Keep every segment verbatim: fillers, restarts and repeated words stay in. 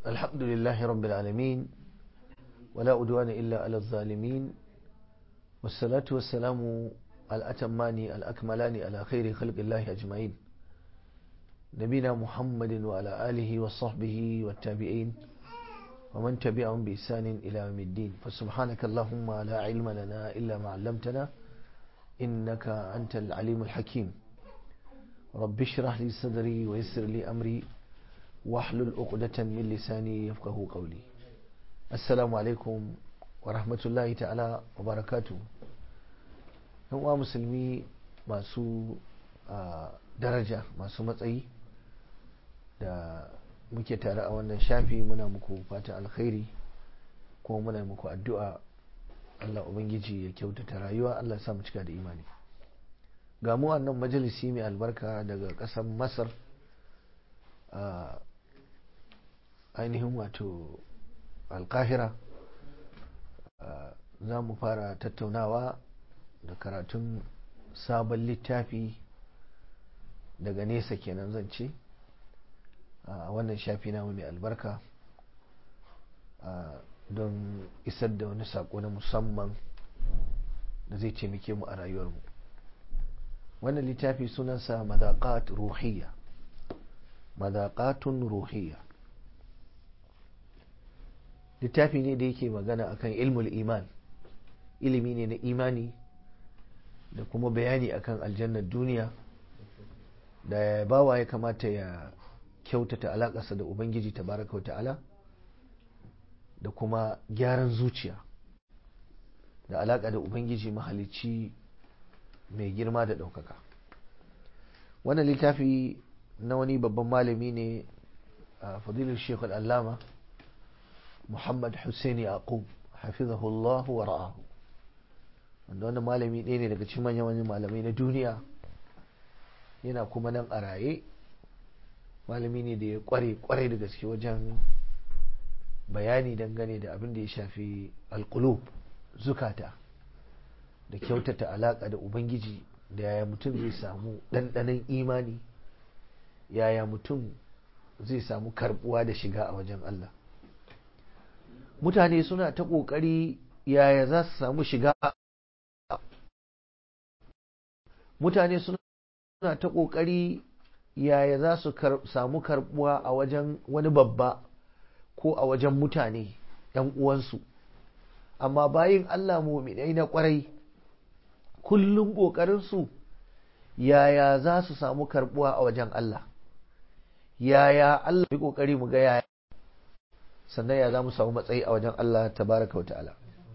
الحمد لله رب العالمين ولا أدوان إلا على الظالمين والصلاة والسلام الأتمان الأكملان على خير خلق الله أجمعين نبينا محمد وعلى آله وصحبه والتابعين ومن تبعهم بإحسان إلى يوم الدين فسبحانك اللهم لا علم لنا إلا ما علمتنا إنك أنت العليم الحكيم رب اشرح لي صدري ويسر لي أمري واحلل عقدة من لساني يفقه قولي السلام عليكم ورحمة الله تعالى وبركاته yan musulmi masu daraja masu matsayi da muke tare a wannan shafi muna muku fata alkhairi kuma muna muku addu'a Allah ubangiji ya kyautata rayuwa Allah sa mu cika da imani ga mu wannan majalisi mai albarka daga ƙasar Masar a ainihin wato alkahira za mu fara tattaunawa da karatun sabon littafi daga nesa kenan zan ce a wannan shafi namu mai albarka don isar da wani sako na musamman da zai taimake mu a rayuwarmu wannan littafi sunansa madaqat ruhiyya madaqatun ruhiyya littafi ne da yake magana akan ilmul iman ilimi ne na imani da kuma bayani akan aljannar duniya da bawa ya kamata ya kyautata alakarsa da ubangiji tabaraka wa ta'ala da kuma gyaran zuciya da alaka da ubangiji mahalicci mai girma da ɗaukaka wannan littafi na wani babban malami ne a fadilar shekul allama muhammad hussein yaqub hafizahullahu wa ra'ahu wanda wannan malami ɗaya ne daga cikin manyan malamai na duniya yana kuma nan a raye malami ne da ya kware kware da gaske wajen bayani dangane da abin da ya shafi alqulub zukata da kyautata alaka da ubangiji da yaya mutum zai samu ɗanɗanon imani yaya mutum zai samu karbuwa da shiga a wajen Allah mutane suna ta ƙoƙari yaya za su samu shiga mutane suna ta ƙoƙari yaya za su samu karbuwa a wajen wani babba ko a wajen mutane ‘yan uwansu amma bayin Allah mu'minai na ƙwarai kullum ƙoƙarinsu yaya za su samu karbuwa a wajen Allah yaya Allah ya ƙoƙari mu ga yaya sannan ya za mu samu matsayi a wajen Allah tabaraka wa ta'ala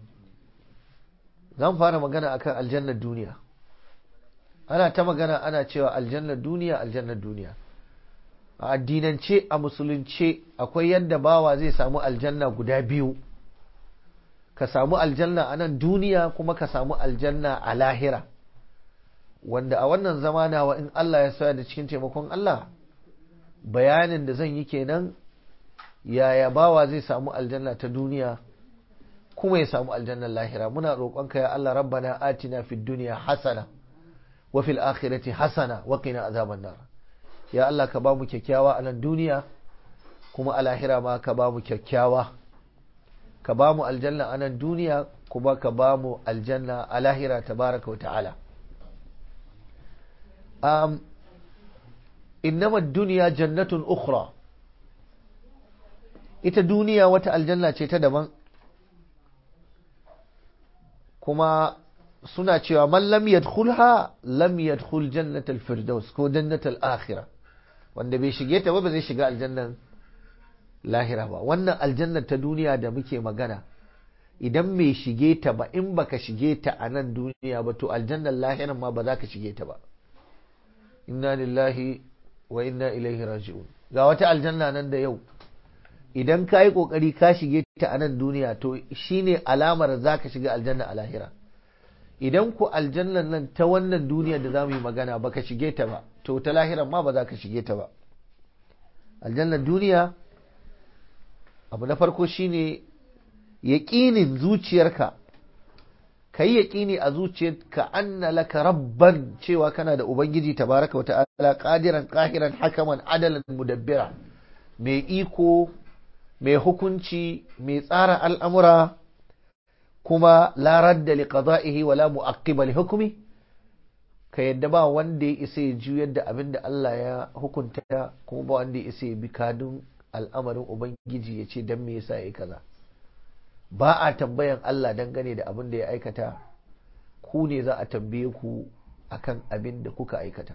zan fara magana akan aljannar duniya ana ta magana ana cewa aljannar duniya aljannar duniya a addinance a musulunce akwai yadda bawa zai samu aljanna guda biyu ka samu aljanna a nan duniya kuma ka samu aljanna a lahira wanda a wannan zamana wa in Allah ya sa da cikin taimakon Allah bayanin da zan yi kenan yaya bawa zai samu aljanna ta duniya kuma ya samu aljannar lahira muna roƙonka ya Allah rabbana atina fid dunya hasana wa fil akhirati hasana wa qina azaban nar ya Allah ka ba mu kyakkyawa a nan duniya kuma a lahira ma ka ba mu kyakkyawa ka ba mu aljanna a nan duniya kuma ka ba mu aljanna a lahira tabaraka wa ta'ala um innama ad-dunya jannatun ukhra ita duniya wata aljanna ce ta daban kuma suna cewa man lam yadkhulha lam yadkhul jannatal firdaus ko jannatal akhirah wanda bai shige ta ba ba zai shiga aljannan lahira ba wannan aljannar ta duniya da muke magana idan bai shige ta ba in baka shige ta a nan duniya ba to aljannar lahiran ma ba za ka shige ta ba inna lillahi wa inna ilaihi raji'un ga wata aljanna nan da yau idan ka yi ƙoƙari ka shige ta a nan duniya to shine alamar za ka shiga aljanna a lahira idan ku aljannan nan ta wannan duniya da za mu yi magana ba ka shige ta ba to ta lahiran ma ba za ka shige ta ba aljannan duniya abu na farko shine yaƙinin zuciyarka ka yi yaƙini a zuciyarka anna laka rabban cewa kana da ubangiji tabaraka wa ta'ala qadiran qahiran hakaman adalan mudabbira mai iko mai hukunci mai tsara al'amura kuma la radda li qada'ihi wala mu'aqqiba li hukmi, ka yadda ba wanda ya isa ya juyar da abin da Allah ya hukunta, kuma ba wanda ya isa ya bi kadun al'amarin ubangiji ya ce dan me yasa yayi kaza. Ba a tambayan Allah dangane da abin da ya aikata, ku ne za a tambaye ku akan abin da kuka aikata.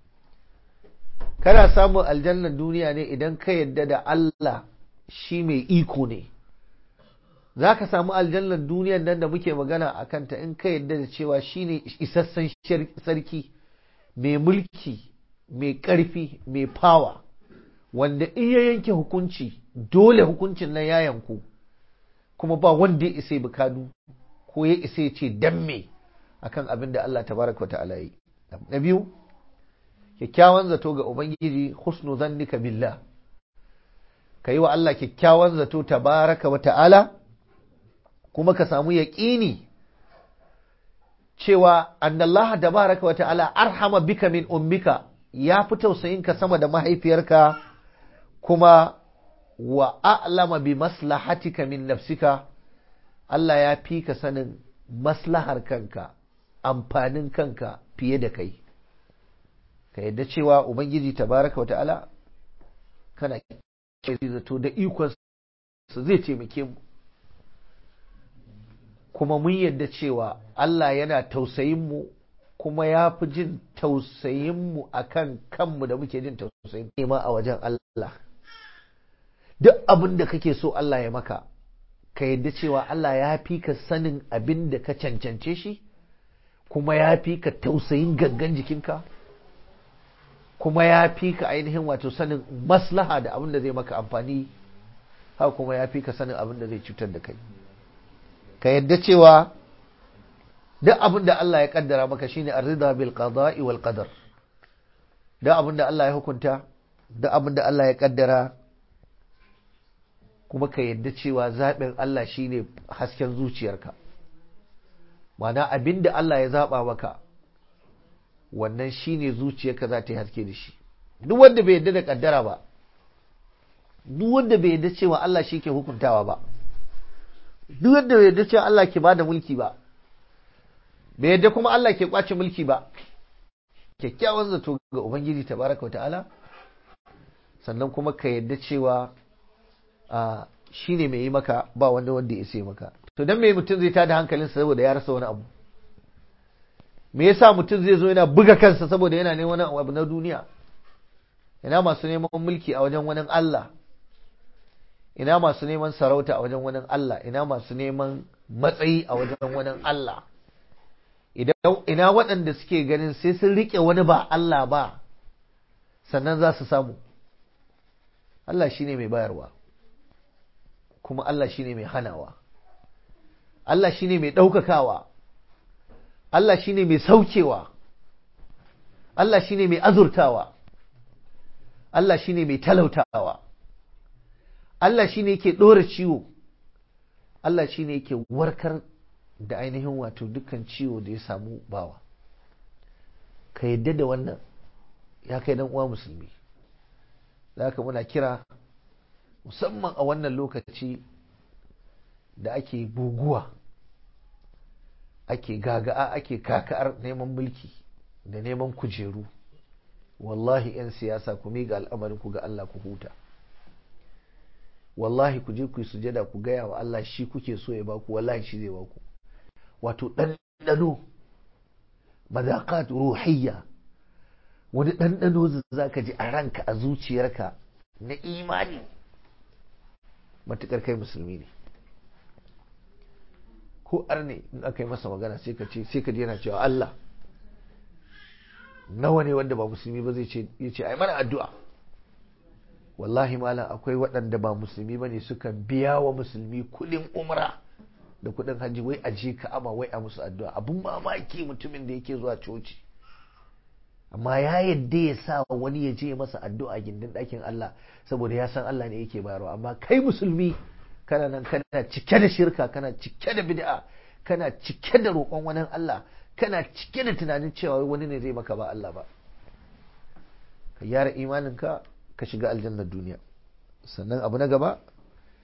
Kana samun aljannar duniya ne idan ka yadda da Allah shi mai iko ne. Za ka samu aljannar duniyar nan da muke magana a kanta in ka yadda da cewa shi ne isassan sarki, mai mulki, mai ƙarfi, mai fawa, wanda in ya yanke hukunci dole hukuncin nan ya yanku, kuma ba wanda ya isa bukadu ko ya isa ya ce dan me akan abin da Allah tabaraka wa ta'ala yi. Na biyu, kyakkyawan zato ga Ubangiji, husnu zannika billah, ka yi wa Allah kyakkyawan zato tabaraka wa ta'ala, kuma ka samu yaƙini cewa annallaha tabaraka wa ta'ala arhama bika min ummika, ya fi tausayinka sama da mahaifiyarka, kuma wa a'lama bi maslahatika min nafsika, Allah ya fi ka sanin maslahar kanka, amfanin kanka fiye da kai. Ka yadda cewa Ubangiji tabaraka wa ta'ala kana zato da ikonsa zai taimake mu, kuma mun yadda cewa Allah yana tausayin mu, kuma ya fi jin tausayin mu akan kanmu da muke jin tausayin nema a wajen Allah. Duk abin da kake so Allah ya maka, ka yadda cewa Allah ya fi ka sanin abin da ka cancance shi, kuma ya fi ka tausayin gangan jikinka, kuma ya fi ka ainihin wato sanin maslaha da abin da zai maka amfani, haka kuma ya fi ka sanin abin da zai cutar da kai. Ka yadda cewa duk abin da Allah ya kaddara maka shine arzida bil qada'i wal qadar. Duk abin da Allah ya hukunta, duk abin da Allah ya kaddara, kuma ka yadda cewa zaɓin Allah shine hasken zuciyarka. Ma'ana abin da Allah ya zaɓa maka, wannan shine zuciyarka za ta yi haske da shi. Duk wanda bai yadda da kaddara ba, duk wanda bai yadda cewa Allah shi ke hukuntawa ba, duk wanda bai yadda cewa Allah ke bada mulki ba, bai yadda kuma Allah ke kwace mulki ba, kyakkyawan zato ga Ubangiji tabaraka wa ta'ala, sannan kuma ka yadda cewa a shine mai yi maka, ba wanda wanda ya sai maka. To dan me mutum zai tada hankalinsa saboda ya rasa wani abu? Me yasa mutum zai zo yana buga kansa saboda yana neman wani abu na duniya? Ina masu neman mulki a wajen wani Allah, ina masu neman sarauta a wajen wani Allah, ina masu neman matsayi a wajen wani Allah, ina waɗanda suke ganin sai sun riƙe wani ba Allah ba sannan za su samu. Allah shine mai bayarwa, kuma Allah shine mai hanawa, Allah shine mai ɗaukakawa, Allah shine mai saukewa, Allah shine mai azurtawa, Allah shine mai talautawa, Allah shine yake ɗora ciwo, Allah shine yake warkar da ainihin wato dukkan ciwo da ya samu bawa. Ka yadda da wannan ya kai dan uwa musulmi. Da haka muna kira musamman a wannan lokaci da ake buguwa, ake gaga'a, ake kaka'ar neman mulki da neman kujeru. Wallahi 'yan siyasa ku miƙa al'amarin ku ga Allah ku huta. Wallahi ku je ku yi sujada ku gaya wa Allah shi kuke so ya baku, wallahi shi zai baku. Wato ɗanɗano, mazaƙat ruhiyya, wani ɗanɗano za ka ji a ranka a zuciyarka na imani, matuƙar kai musulmi ne. Ko arne in aka yi masa magana sai ka ce, sai ka ji yana cewa Allah nawa ne wanda ba musulmi ba zai ce, ya ce ai mana addu'a. Wallahi malam akwai waɗanda ba musulmi ba ne suka biya wa musulmi kuɗin umra da kuɗin hajji wai a je Ka'aba wai a musu addu'a. Abun mamaki mutumin da yake zuwa coci amma ya yadda ya sa wani ya je masa addu'a gindin ɗakin Allah saboda ya san Allah ne yake bayarwa. Amma kai musulmi kana nan kana cike da shirka, kana cike da bid'a, kana cike da roƙon wani Allah, kana cike da tunanin cewa wani ne zai maka ba Allah ba. Ka gyara imaninka ka shiga aljannar duniya. Sannan abu na gaba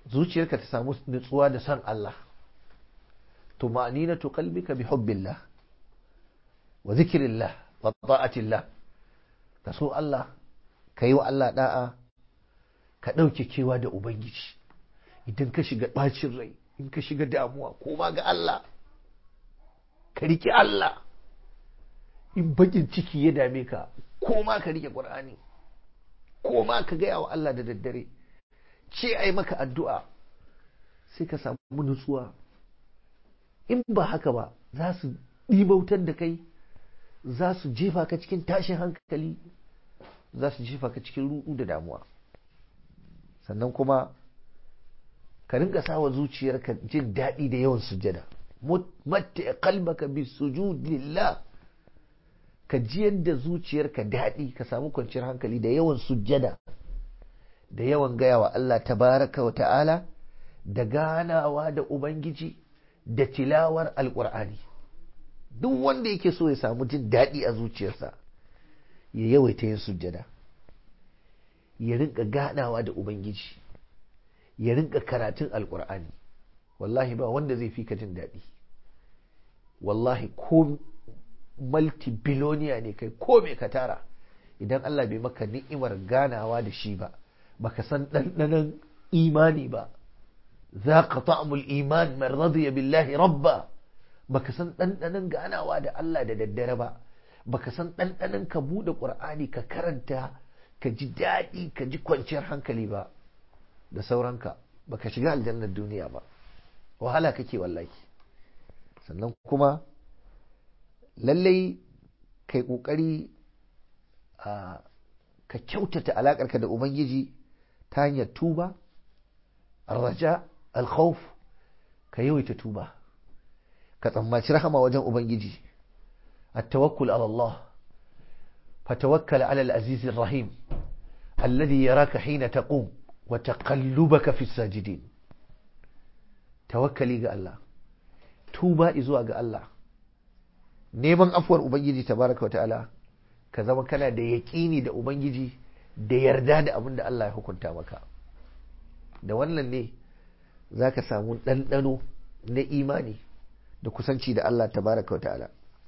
zuciyarka ta samu nutsuwa da san Allah, tuma'ninatu qalbika bi hubbillah wa zikrillah wa ta'atillah, ka so Allah, ka yi wa Allah da'a, ka ɗauke kewa da Ubangiji. Idan ka shiga ɓacin rai, in ka shiga damuwa, koma ga Allah, ka riƙe Allah. In baƙin ciki ya dame ka, koma ka riƙe ƙur'ani, koma ka gaya wa Allah da daddare, ce ai maka addu'a, sai ka samu nutsuwa. In ba haka ba, za su ɗibautar da kai, za su jefa ka cikin tashin hankali, za su jefa ka cikin ruɗu da damuwa. Sannan kuma ka rinka sawa zuciyarka jin daɗi da yawan sujjada. Matta qalbaka bi sujudillah, ka ji yadda zuciyarka daɗi, ka samu kwanciyar hankali da yawan sujjada, da yawan gaya wa Allah tabaraka wa ta'ala, da ganawa da Ubangiji, da tilawar Alƙur'ani. Duk wanda yake so ya samu jin daɗi a zuciyarsa, ya yawaita yin sujjada, ya rinka ganawa da Ubangiji, ya rinka karatun Alƙur'ani. Wallahi ba wanda zai fi ka jin daɗi. Wallahi ko multi-billionaire ne kai, ko mai ka tara, idan Allah bai maka ni'imar ganawa da shi ba, baka san ɗanɗanon imani ba. ذاق طعم الإيمان من رضي بالله ربا. baka san ɗanɗanon ganawa da Allah da daddare ba, baka san ɗanɗanon ka buɗe ƙur'ani ka karanta ka ji daɗi ka ji kwanciyar hankali ba, da sauranka baka shiga aljannar duniya ba, wahala kake wallahi. Sannan kuma lallai kai ƙoƙari ka kyautata alaƙarka da Ubangiji ta hanyar tuba, raja, alkhawf, ka yawaita tuba, ka tsammaci rahama wajen Ubangiji, at-tawakkul ala Allah, fatawakkal ala al-aziz ar-rahim alladhi yaraka hina taqum wa taqallubaka fi as-sajidin. Tawakkali ga Allah, tuba zuwa ga Allah, neman afuwar Ubangiji tabaraka wa ta'ala, ka zama kana da yaƙini da Ubangiji da yarda da abin da Allah ya hukunta maka. Da wannan ne za ka samu ɗanɗano na imani da kusanci da Allah tabaraka wa ta'ala.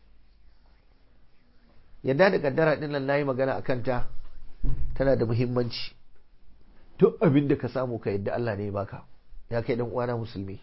Yadda da kaddara ɗin nan na yi magana a kanta, tana da muhimmanci. Duk abin da ka samu ka yadda Allah ne baka, ya kai ɗan uwana musulmi.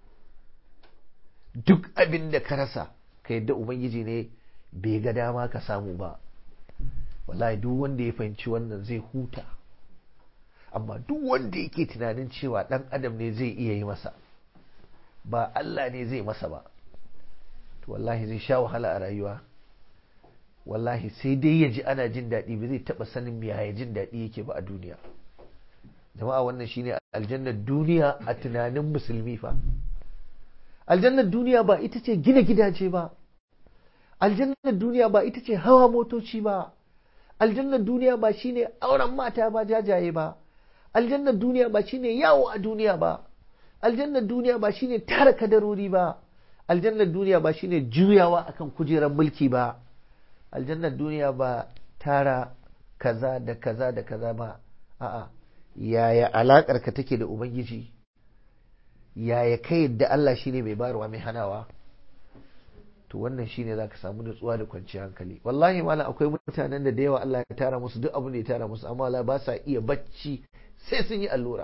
Duk abin da ka rasa ka yadda Ubangiji ne bai ga dama ka samu ba. Wallahi duk wanda ya fahimci wannan zai huta. Amma duk wanda yake tunanin cewa ɗan adam ne zai iya yi masa, ba Allah ne zai masa ba, to wallahi zai sha wahala a rayuwa. Wallahi sai dai ya ji ana jin daɗi, ba zai taɓa sanin yaya jin daɗi yake ba a duniya. Jama'a, wannan shine aljannar duniya a tunanin musulmi fa. Aljannar duniya ba ita ce gina gidaje ba, aljannar duniya ba ita ce hawa motoci ba, aljannar duniya ba shine auren mata ba jajaye ba, aljannar duniya ba shine yawo a duniya ba, aljannar duniya ba shine tara kadarori ba, aljannar duniya ba shine juyawa akan kujerar mulki ba, aljannar duniya ba tara kaza da kaza da kaza ba. A'a, yaya alakar ka take da Ubangiji, yaya kai yadda Allah shine mai bayarwa mai hanawa, to wannan shine zaka samu nutsuwa da kwanciyar hankali. Wallahi malam, akwai mutanen da da yawa Allah ya tara musu duk abin da ya tara musu, amma Allah ba sa iya bacci sai sun yi allura.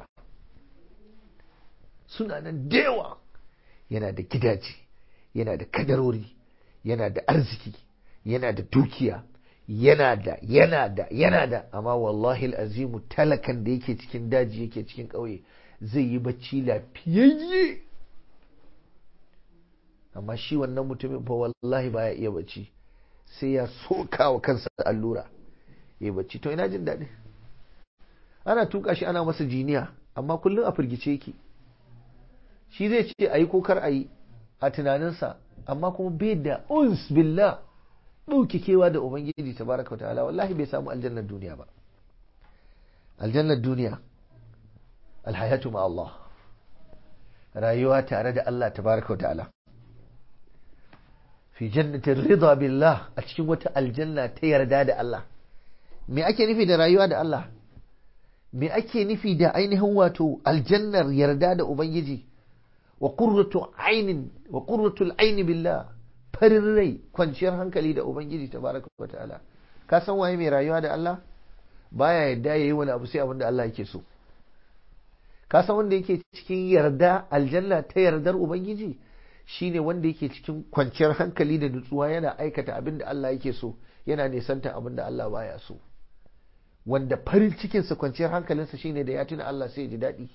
Suna nan da yawa, yana da gidaje, yana da kadarori, yana da arziki, yana da dukiya, yana da yana da yana da amma wallahi al'azimu, talakan da yake cikin daji yake cikin ƙauye zai yi bacci lafiyayye, amma shi wannan mutumin fa wallahi baya iya bacci, sai ya soka wa kansa allura ya bacci. To ina jin daɗi? Ana tuka shi ana masa jiniya, amma kullum a firgice yake. Shi zai ce a yi ko kar a yi a tunaninsa, amma kuma bai da uns billah, ɗauki kewa da Ubangiji tabaraka wa ta'ala. Wallahi bai samu aljannar duniya ba. Aljannar duniya alhayatu ma Allah, rayuwa tare da Allah tabaraka wa ta'ala, fi jannatin rida billah, a cikin wata aljanna ta yarda da Allah. Me ake nufi da rayuwa da Allah? me ake nufi da ainihin wato aljannar yarda da ubangiji wa qurratu ainin wa qurratul aini billah, farin rai, kwanciyar hankali da ubangiji tabaraka wa ta'ala. ka san waye mai rayuwa da Allah? Baya yadda yayi wani abu sai abin da Allah yake so. ka san wanda yake cikin yarda, aljanna ta yardar ubangiji, shine wanda yake cikin kwanciyar hankali da nutsuwa, yana aikata abin da Allah yake so, yana nisanta abin da Allah baya so. Wanda farin cikinsa, kwanciyar hankalinsa shine da ya tuna Allah sai ya ji daɗi.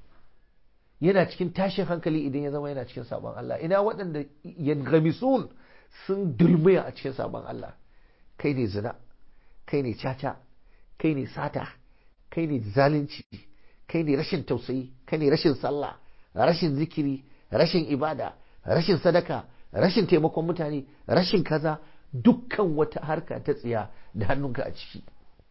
Yana cikin tashin hankali idan ya zama yana cikin sabon Allah. Ina waɗanda yangamisun sun dulmiya a cikin sabon Allah. Kai ne zina, kai ne caca, kai ne sata, kai ne zalunci, kai ne rashin tausayi, kai ne rashin sallah, rashin zikiri, rashin ibada, rashin sadaka, rashin taimakon mutane, rashin kaza, dukkan wata harka ta tsiya da hannunka a ciki.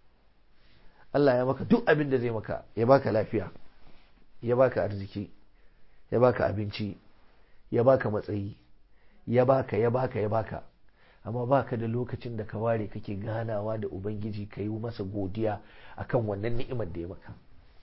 Allah ya maka duk abin da zai maka, ya baka lafiya, ya baka arziki, ya baka abinci, ya baka matsayi, ya baka ya baka ya baka, amma baka da lokacin da ka ware kake ganawa da ubangiji ka yi masa godiya akan wannan ni'imar da ya maka.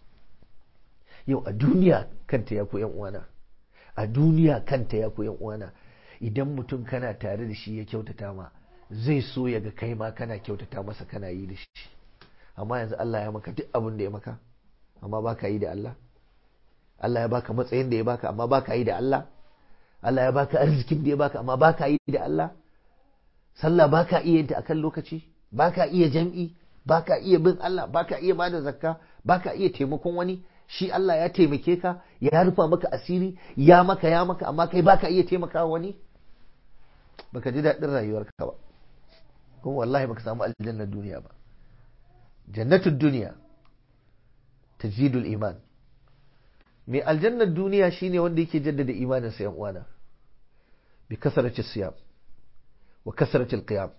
Yau a duniya kanta ya ku yan uwana, a duniya kanta ya ku yan uwana, idan mutum kana tare da shi ya kyautata ma, zai so ya ga kai ma kana kyautata masa, kana yi da shi. Amma yanzu Allah ya maka duk abin da ya maka, amma baka yi da Allah. Allah ya baka matsayin da ya baka, amma baka yi da Allah. Allah ya baka arzikin da ya baka, amma baka yi da Allah. Sallah baka iya yin ta akan lokaci, baka iya jam'i, baka iya bin Allah, baka iya bada zakka, baka iya taimakon wani. Shi Allah ya taimake ka, ya rufa maka asiri, ya maka ya maka, amma kai baka iya taimaka wani. Baka ji daɗin rayuwarka ba, kuma wallahi baka samu aljannar duniya ba. Jannatul duniya tajdidul iman. Mai aljannar duniya shine wanda yake jaddada imanin sa yan uwana, bi kasarati siyam wa kasarati alqiyam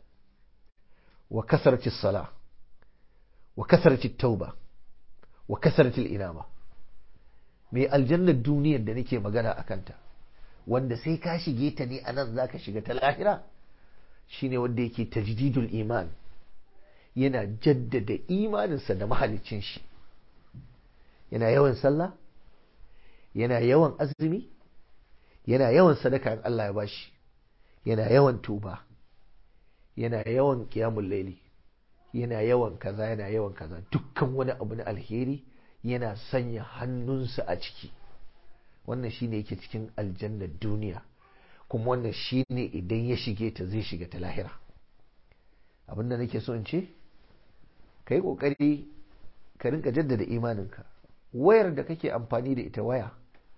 wa kasarati salah wa kasarati tauba wa kasarati inaba. Mai aljannar duniyar da nake magana akan ta, wanda sai ka shige ta ne anan zaka shiga ta lahira, shine wanda yake tajdidul iman, yana jaddada imaninsa da mahalicin shi. Yana yawan sallah, yana yawan azumi, yana yawan sadaka in Allah ya bashi, yana yawan tuba, yana yawan qiyamul laili, yana yawan kaza, yana yawan kaza. Dukkan wani abu na alheri yana sanya hannunsa a ciki. Wannan shine yake cikin aljannar duniya, kuma wannan shine idan ya shige ta zai shiga ta lahira. Abinda nake so in ce, ka yi ƙoƙari ka rinka jaddada imaninka. Wayar da kake amfani da ita, waya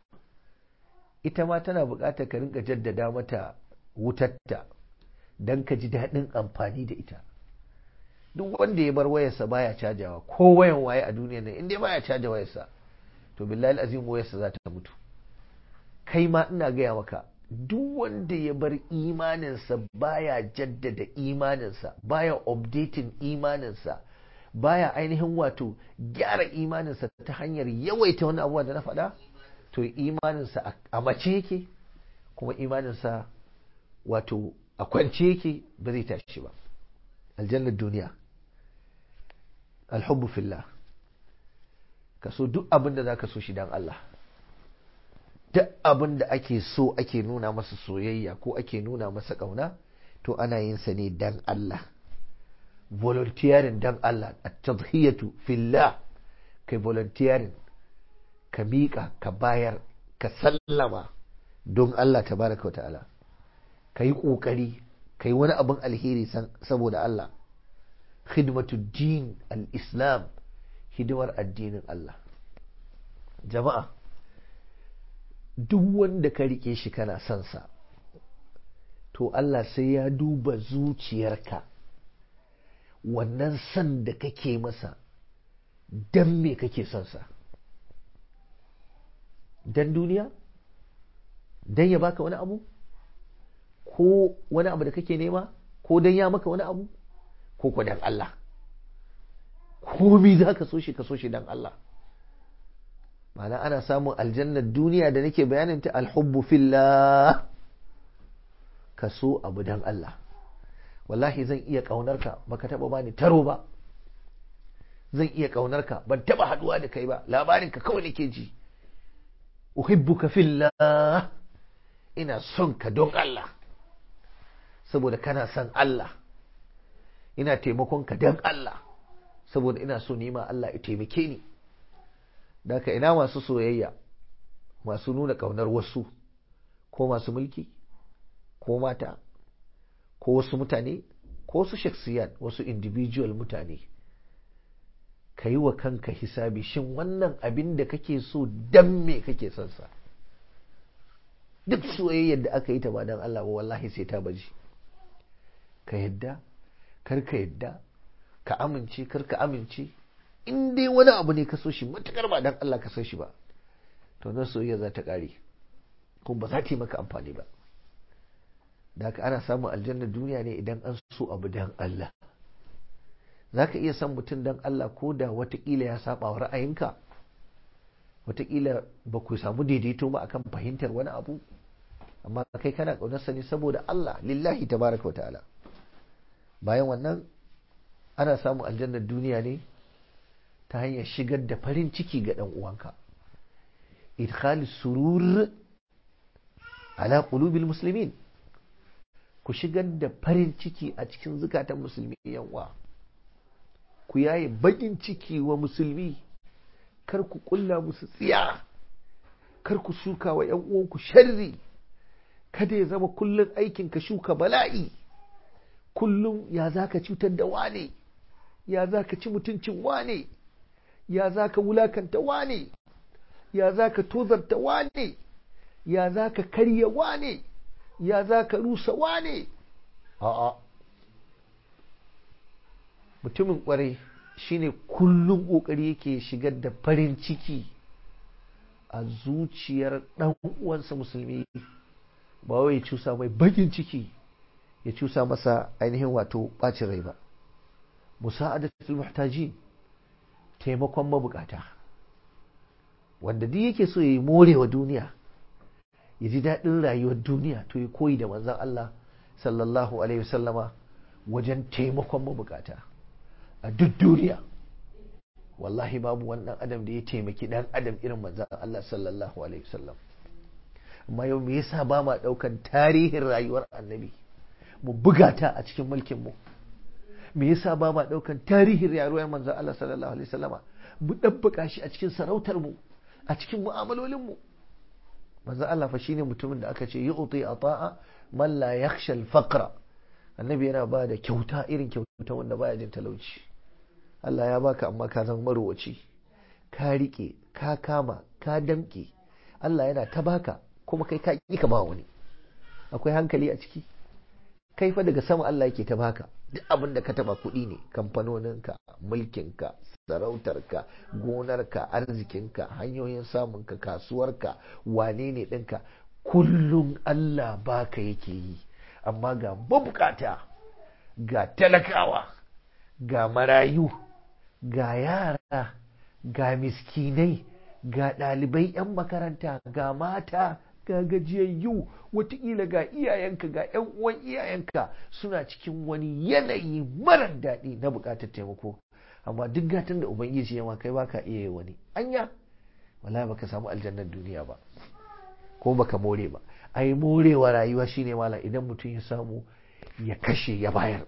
ita ma tana buƙatar ka rinka jaddada mata wutarta don ka ji daɗin amfani da ita. Duk wanda ya bar wayarsa baya cajawa, ko wayan waye a duniya nan inda baya caja wayarsa, to billahi azim wayarsa za ta mutu. Kai ma ina gaya maka, duk wanda ya bar imaninsa baya jaddada imaninsa, baya updating imaninsa, baya ainihin wato gyara imaninsa ta hanyar yawaita wani abuwa da na faɗa, to imaninsa a mace yake, kuma imaninsa wato a kwance yake, ba zai tashi ba. Aljannar duniya, alhubbu fillah, ka so duk abin da za ka so shi dan Allah. Duk abin da ake so, ake nuna masa soyayya ko ake nuna masa ƙauna, to ana yin sa ne dan Allah. Volunteering dan Allah, at-tadhiyatu fillah, kai volunteering, ka miƙa, ka bayar, ka sallama don Allah tabaraka wa ta'ala. Ka yi ƙoƙari, ka yi wani abin alheri saboda Allah. Khidmatu din al-Islam, hidimar addinin Allah. Jama'a, duk wanda ka rike shi kana son sa, to Allah sai ya duba zuciyarka. Wannan san da kake masa, dan me kake son sa? Dan duniya? Dan ya baka wani abu? Ko wani abu da kake nema? Ko dan ya maka wani abu? Ko ko dan Allah? Komi za ka so shi, ka so shi dan Allah. Ma'ana ana samun aljannar duniya da nake bayanin ta, alhubbu fillah, ka so abu dan Allah. Wallahi zan iya ƙaunarka, baka taɓa bani taro ba, zan iya kaunar ka, ban taba haduwa da kai ba, labarin ka kawai nake ji. Uhibbuka fillah, ina son ka don Allah, saboda kana son Allah. Ina taimakon ka don Allah, saboda ina so ni ma Allah ya taimake ni. Daka ina masu soyayya, masu nuna kaunar wasu, ko masu mulki, ko mata, ko wasu mutane, ko wasu shakhsiyat, wasu individual mutane. Ka yi wa kanka hisabi, shin wannan abin da kake so dan me kake son sa? Duk soyayyar da aka yi ta ba dan Allah ba wallahi sai ta baji. Ka yadda, kar ka yadda, ka amince, kar ka amince, in dai wani abu ne ka so shi matukar ba dan Allah ka so shi ba, to nan soyayya za ta kare, kuma ba za ta yi maka amfani ba. Da haka ana samun aljannar duniya ne idan an so abu dan Allah. Za ka iya son mutum dan Allah ko da watakila ya saba wa ra'ayinka, watakila ba ku samu daidaito ba akan fahimtar wani abu, amma kai kana ƙaunarsa ne saboda Allah, lillahi tabaraka wa ta'ala. Bayan wannan ana samun aljannar duniya ne ta hanyar shigar da farin ciki ga ɗan uwanka, idkhali surur ala qulubil muslimin, ku shigar da farin ciki a cikin zukatan musulmi yan uwa, ku yaye bakin ciki wa musulmi, kar ku kulla musu tsiya, kar ku shuka wa yan uwanku sharri, kada ya zama kullum aikin ka shuka bala'i, kullum ya zaka cutar da wane, ya zaka ci mutuncin wane, ya zaka wulakanta wane, ya zaka tozarta wane, ya zaka karya wane, ya zaka rusa wane. a'a mutumin kwarai shine kullum kokari yake shigar da farin ciki a zuciyar dan uwansa musulmi, ba wai ya cusa mai bakin ciki, ya cusa masa ainihin wato bacin rai ba. Musa'adatul muhtajin, taimakon mabukata, wanda duk yake so yayi morewa duniya, ya ji daɗin rayuwar duniya, to ya koyi da manzon Allah sallallahu alaihi wasallama wajen taimakon mabukata a duk duniya. Wallahi babu wannan adam da ya taimaki dan adam irin manzon Allah sallallahu alaihi wasallam. Amma yau me yasa ba ma daukan tarihin rayuwar annabi mu buga ta a cikin mulkin mu? Me yasa ba ma daukan tarihin rayuwar manzon Allah sallallahu alaihi wasallama mu dabbaka shi a cikin sarautar mu, a cikin mu'amalolin mu? Manzon Allah fa shine mutumin da aka ce yu'ti ata'a man la yakhsha al-faqra. Annabi yana ba da kyauta irin kyauta wanda baya jin talauci. Allah ya baka amma ka zama marowaci, ka rike, ka kama, ka damke. Allah yana ta baka kuma kai ka ki ka ba wani. Akwai hankali a ciki? Kai fa daga sama Allah yake ta baka. Duk abin da ka taba kuɗi ne, kamfanoninka, mulkinka, sarautarka, gonarka, arzikinka, hanyoyin samunka, kasuwarka, wane ne ɗinka, kullum Allah baka yake yi. Amma ga mabukata, ga talakawa, ga marayu, ga yara, ga miskinai, ga ɗalibai 'yan makaranta, ga mata, ga gajiyayyu, wataƙila ga iyayenka, ga 'yan uwan iyayenka suna cikin wani yanayi marar daɗi na buƙatar taimako. Amma duk gatan da Ubangiji ya ma kai baka iya wani. Anya, wallahi baka samu aljannar duniya ba, ko baka more ba. Ai morewa rayuwa shine mala idan mutum ya samu ya kashe ya bayar.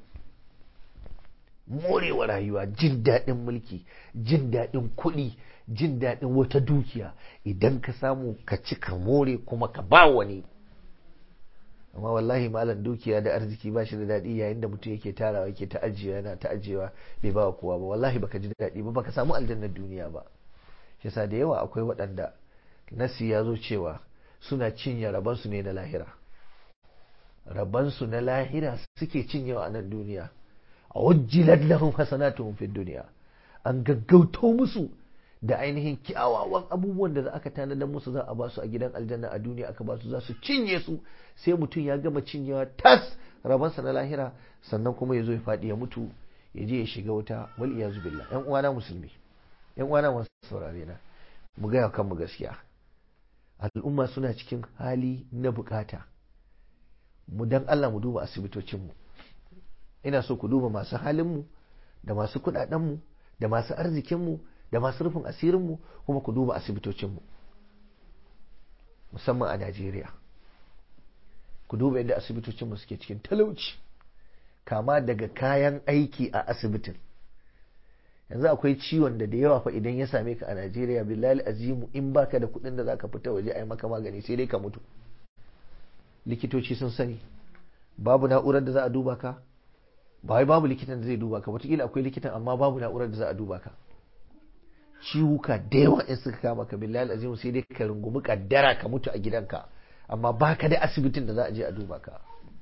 Morewa rayuwa, jin daɗin mulki, jin daɗin kuɗi, jin daɗin wata dukiya, idan ka samu ka ci ka more kuma ka ba wani. Amma wallahi malam dukiya da arziki ba shi da daɗi yayin da mutum yake tarawa yake ta ajiyewa yana ta ajiyewa bai ba kowa ba. Wallahi baka ji daɗi ba, baka samu aljannar duniya ba. Shi yasa da yawa akwai waɗanda nasi ya zo cewa suna cinye rabansu ne na lahira, rabansu na lahira suke cinyewa a nan duniya. A wajjilat lahum hasanatuhum fid dunya, an gaggauto musu da ainihin kyawawan abubuwan da aka tanadar musu za a ba su a gidan aljanna a duniya aka ba su, za su cinye su. Sai mutum ya gama cinyewa tas rabansa na lahira, sannan kuma ya zo ya faɗi ya mutu, ya je ya shiga wuta, wal iyazu billah. Yan uwana musulmi, yan uwana masu saurare na, mu gaya kanmu gaskiya. Al'umma suna cikin hali na bukata. Mu dan Allah mu duba asibitocinmu. Ina so ku duba masu halinmu da masu kudadenmu da masu arzikinmu da masu rufin asirinmu, kuma ku duba asibitocinmu musamman a Najeriya. Ku duba yadda asibitocinmu suke cikin talauci, kama daga kayan aiki a asibitin. Yanzu akwai ciwon da da yawa fa idan ya same ka a Najeriya, billahi azimu, in baka da kuɗin da zaka fita waje a yi maka magani sai dai ka mutu. Likitoci sun sani babu na'urar da za a duba ka, ba wai babu likitan da zai duba ka, wataƙila akwai likitan amma babu na'urar da za a duba ka. Ciwuka da yawa in suka kama ka, billahi azimu, sai dai ka rungumi kaddara ka mutu a gidanka, amma baka da asibitin da za a je a duba ka.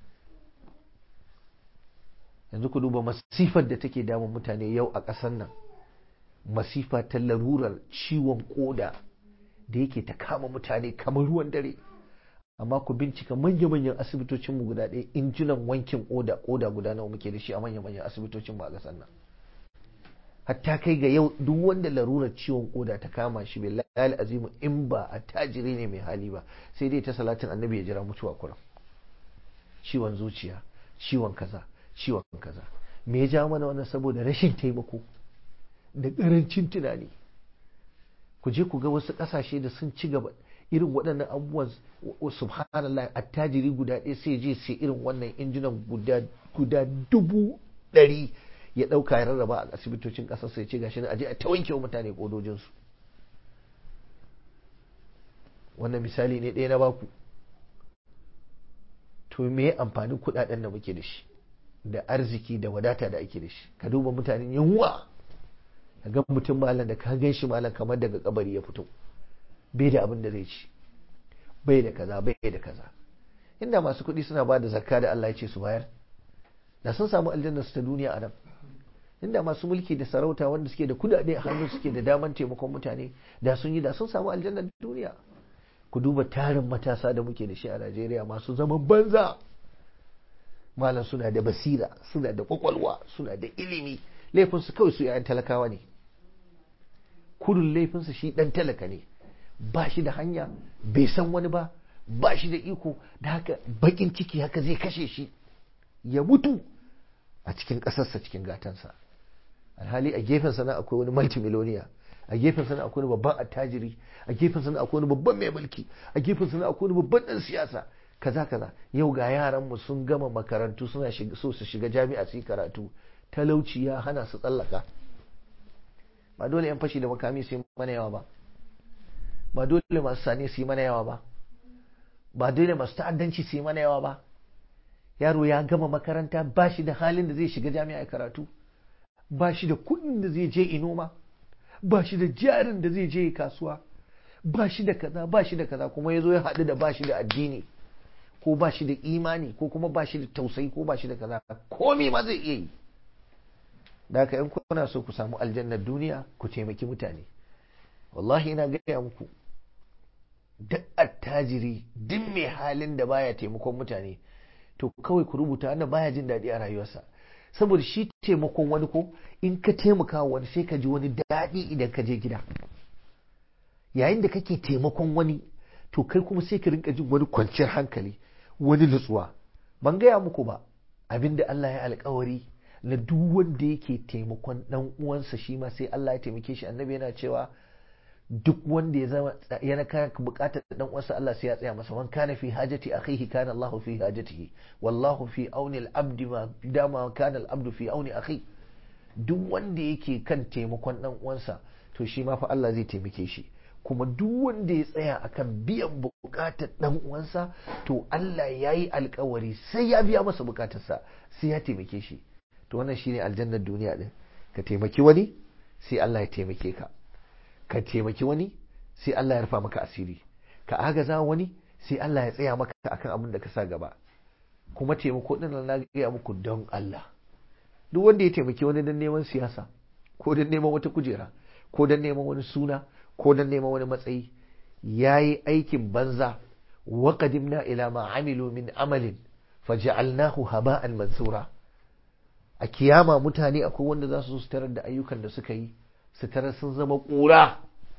Yanzu ku duba masifar da take damun mutane yau a ƙasar nan, masifa ta larurar ciwon koda da yake ta kama mutane kamar ruwan dare. Amma ku bincika manya-manyan asibitocinmu guda ɗaya, injinan wankin koda koda guda nawa muke da shi a manya-manyan asibitocinmu a ƙasar nan. Hatta kai ga yau duk wanda larurar ciwon koda ta kama shi, billahi azimu, in ba attajiri ne mai hali ba, sai dai ta salatin annabi ya jira mutuwa kuram. Ciwon zuciya, ciwon kaza, ciwon kaza. Me ya ja mana wannan? Saboda rashin taimako da ƙarancin tunani. Ku je ku ga wasu ƙasashe da sun ci gaba irin waɗannan abubuwan, subhanallah, attajiri guda ɗaya sai je sai irin wannan injinan guda guda dubu ɗari ya ɗauka ya rarraba a asibitocin ƙasar, sai ce gashi a je a ta wanke wa mutane ƙodojinsu. Wannan misali ne ɗaya na baku. To me ya amfanin kuɗaɗen da muke da shi da arziki da wadata da ake da shi? Ka duba mutanen yunwa, ka ga mutum malam da ka gan shi malam kamar daga kabari ya fito, bai da abin da zai ci, bai da kaza, bai da kaza. Inda masu kuɗi suna ba da zakka da Allah ya ce su bayar, da sun samu aljanna su ta duniya a nan. Inda masu mulki da sarauta wanda suke da kudade a hannu suke da daman taimakon mutane, da sun yi, da sun samu aljannar duniya. Ku duba tarin matasa da muke da shi a Najeriya masu zaman banza. Malam suna da basira, suna da kwakwalwa, suna da ilimi, laifinsu kawai su yayan talakawa ne. Kudin laifinsu shi dan talaka ne, ba shi da hanya, bai san wani ba, ba shi da iko, da haka bakin ciki haka zai kashe shi ya mutu a cikin ƙasarsa cikin gatansa. Alhali a gefen sana akwai wani multimiloniya, a gefen sana akwai wani babban attajiri, a gefen sana akwai wani babban mai mulki, a gefen sana akwai wani babban dan siyasa, kaza kaza. Yau ga yaran mu sun gama makarantu suna so su shiga jami'a su yi karatu, talauci ya hana su tsallaka. Ba dole yan fashi da makami su yi mana yawa ba, ba dole masu sane su yi mana yawa ba, ba dole masu ta'addanci su yi mana yawa ba. Yaro ya gama makaranta ba shi da halin da zai shiga jami'a ya karatu, ba shi da kuɗin da zai je inoma, ba shi da jarin da zai je kasuwa, ba shi da kaza, ba shi da kaza, kuma ya zo ya haɗu da ba shi da addini, ko ba shi da imani, ko kuma ba shi da tausayi, ko ba shi da kaza, komai ma zai iya yi. Da haka in kuna so ku samu aljannar duniya, ku taimaki mutane. Wallahi ina gaya muku, duk attajiri, duk mai halin da baya taimakon mutane, to kawai ku rubuta wannan baya jin daɗi a rayuwarsa. Saboda shi taimakon wani, ko in ka taimaka wani sai ka ji wani daɗi idan ka je gida. Yayin da kake taimakon wani, to kai kuma sai ka rinka jin wani kwanciyar hankali, wani nutsuwa. Ban gaya muku ba, abinda Allah ya alkawari na duk wanda yake taimakon dan uwansa shi ma sai Allah ya taimake shi. Annabi yana cewa duk wanda ya zama yana kana bukatar dan uwansa, Allah sai ya tsaya masa. Man kana fi hajati akhihi kana Allahu fi hajatihi, wallahu fi auni al-abdi ma dama kana al-abdu fi auni akhi. Duk wanda yake kan taimakon dan uwansa, to shi ma fa Allah zai taimake shi. Kuma duk wanda ya tsaya akan biyan bukatar dan uwansa, to Allah yayi alkawari sai ya biya masa bukatarsa, sai ya taimake shi. To wannan shine aljannar duniya din. Ka taimaki wani sai Allah ya taimake ka, ka taimaki wani sai Allah ya rufa maka asiri, ka agaza wani sai Allah ya tsaya maka akan abin da ka sa gaba. Kuma taimako din na gaya muku don Allah. Duk wanda ya taimaki wani don neman siyasa, ko don neman wata kujera, ko don neman wani suna, ko don neman wani matsayi, yayi aikin banza. Wa qadimna ila ma amilu min amalin faj'alnahu haba'an mansura. A kiyama mutane akwai wanda za su tarar da ayyukan da suka yi, su tarar sun zama ƙura,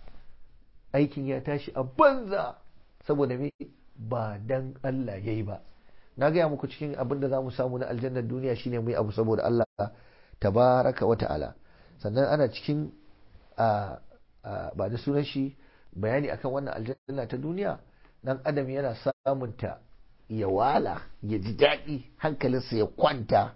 aikin ya tashi a banza. Saboda me? Ba dan Allah yayi ba. Na gaya muku cikin abin da za mu samu na aljannar duniya shine mu yi abu saboda Allah tabaraka wa ta'ala. sannan ana cikin a ba da sunan shi bayani akan wannan aljanna ta duniya, dan adam yana samunta ya wala ya ji daɗi hankalinsa ya kwanta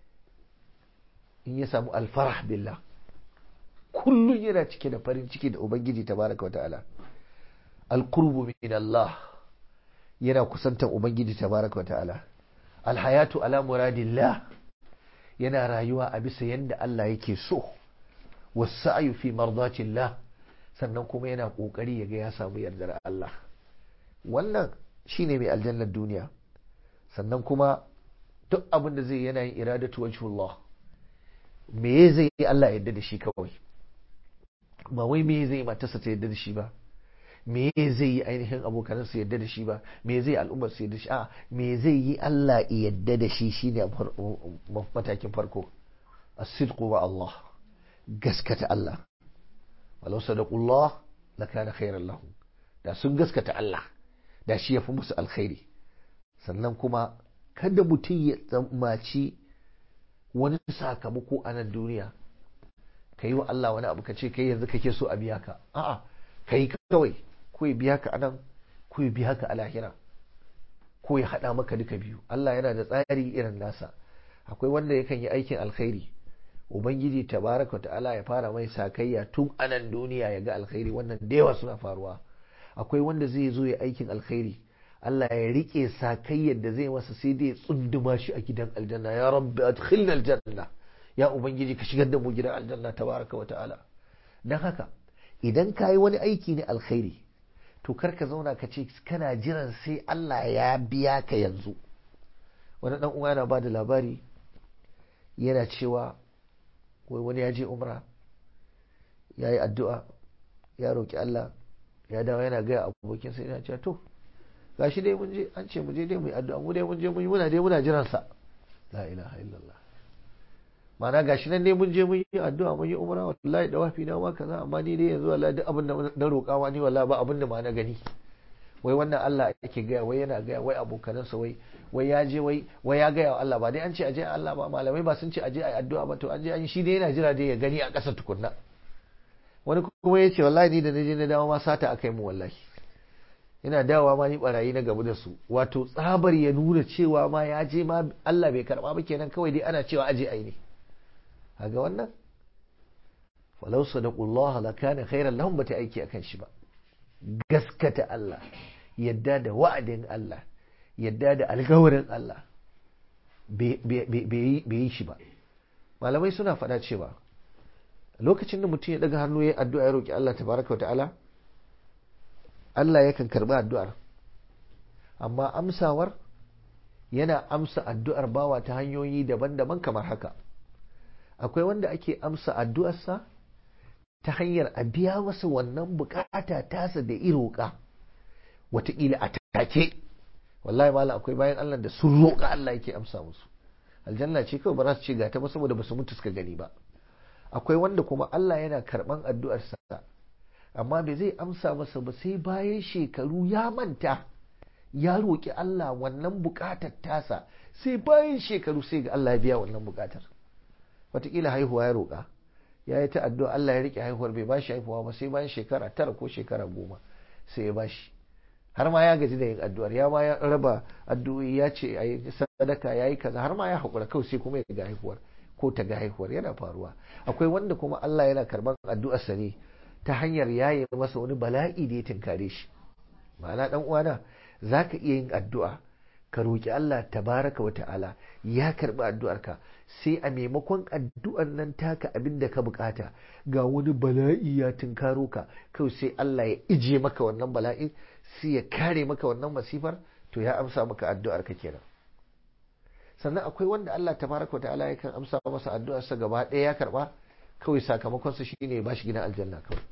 in ya samu alfarah billah, kullum yana cike da farin ciki da ubangiji tabaraka wa ta'ala. alqurbu min Allah, yana kusantan ubangiji tabaraka wa ta'ala. alhayatu ala muradillah, yana rayuwa a bisa yanda Allah yake so. wasa'yu fi mardatillah, sannan kuma yana kokari yaga ya samu yardar Allah. wannan shine mai aljannar duniya. sannan kuma duk abin da zai yana yin iradatu wajhullah, me zai yi Allah yadda da shi kawai, ba wai me zai matarsa ta yadda da shi ba, me zai yi ainihin abokanansa yadda da shi ba, me zai al'ummar su yadda da shi, a me zai yi Allah yadda da shi shine matakin farko. as-sidqu wa Allah, gaskata Allah. walau sadaqullah lakana khairan lahum, da sun gaskata Allah da shi yafi musu alkhairi. sannan kuma kada mutum ya tsammaci wani sakamako a nan duniya, ka yi wa Allah wani abu ka ce kai yanzu kake so a biya ka, a'a ka yi kawai, ko ya biya ka a nan ko ya biya ka a lahira, ko ya haɗa maka duka biyu. Allah yana da tsari irin nasa. akwai wanda yakan yi aikin alkhairi, ubangiji tabaraka ta'ala ya fara mai sakayya tun a nan duniya ya ga alkhairi. wannan da yawa suna faruwa. akwai wanda zai zo ya aikin alkhairi, Allah ya rike sakayyar da zai masa sai dai ya tsunduma shi a gidan aljanna. ya rabbi adkhilna aljanna, ya ubangiji ka shigar da mu gidan aljanna tabaraka wa ta'ala. dan haka idan ka yi wani aiki ne alkhairi, to kar ka zauna ka ce kana jiran sai Allah ya biya ka yanzu. wani dan uwa yana ba da labari, yana cewa wai wani ya je umra, ya yi addu'a, ya roƙi Allah, ya dawo yana gaya abokinsa, yana cewa to gashi dai mun je, an ce mu je dai mu yi addu'a, mu dai mun je mun yi, muna dai muna jiran sa. la ilaha illallah. ma'ana gashi nan dai mun je mun yi addu'a, mun yi umra, wallahi da wafi na ma kaza, amma ni dai yanzu wallahi duk abin da na roƙawa ni wallahi ba abin da ma na gani. wai wannan Allah yake gaya, wai yana gaya wai abokanansa, wai wai ya je wai wai ya gaya wa Allah, ba dai an ce aje Allah ba, malamai ba sun ce aje ayi addu'a ba, to an je an yi, shi dai yana jira dai ya gani a ƙasa tukunna. wani kuma ya ce wallahi ni da naje na dawo ma sata akai mu, wallahi yana dawowa ma ni barayi na gabu da su. wato tsabar ya nuna cewa ma ya je ma Allah bai karba ba kenan, kawai dai ana cewa aje ayi ne. kaga wannan walau sadaqullah lakana khairan lahum, bata aiki akan shi ba. gaskata Allah, yadda da wa'adin Allah, yadda da alkawarin Allah, bai yi shi ba. malamai suna faɗa cewa lokacin da mutum ya daga hannu ya addu'a ya roƙi Allah tabaraka wa ta'ala, Allah yakan karɓi addu'ar, amma amsawar yana amsa addu'ar bawa ta hanyoyi daban-daban kamar haka. akwai wanda ake amsa addu'arsa ta hanyar a biya masa wannan bukata tasa da iroka, wataƙila a take. wallahi mala akwai bayan Allah da sun roƙa Allah yake amsa musu. aljanna ce kawai ba za su ce gata ba saboda ba su mutu suka gani ba. akwai wanda kuma Allah yana karɓan addu'arsa, amma bai zai amsa masa ba sai bayan shekaru ya manta ya roƙi Allah wannan bukatar tasa, sai bayan shekaru sai ga Allah ya biya wannan bukatar. wataƙila haihuwa ya roƙa, ya yi ta addu'a Allah ya rike haihuwar, bai bashi haihuwa ba sai bayan shekara tara ko shekara goma sai ya bashi. har ma ya gaji da yin addu'ar, ya ma ya raba addu'o'i, ya ce a yi sadaka, ya yi kaza, har ma ya haƙura kawai sai kuma ya ga haihuwar ko ta ga haihuwar. yana faruwa. akwai wanda kuma Allah yana karɓar addu'arsa ne ta hanyar yaye masa wani bala'i da ya tinkare shi. ma'ana dan uwana, za ka iya yin addu'a ka roƙi Allah tabaraka wa ta'ala, ya karɓi addu'arka, sai a maimakon addu'ar nan taka abin da ka bukata, ga wani bala'i ya tunkaro ka, kawai sai Allah ya ije maka wannan bala'i, sai ya kare maka wannan masifar, to ya amsa maka addu'arka kenan. sannan akwai wanda Allah tabaraka wa ta'ala yakan amsa masa addu'arsa gaba ɗaya ya karɓa, kawai sakamakonsa shine ya bashi gidan aljanna kawai.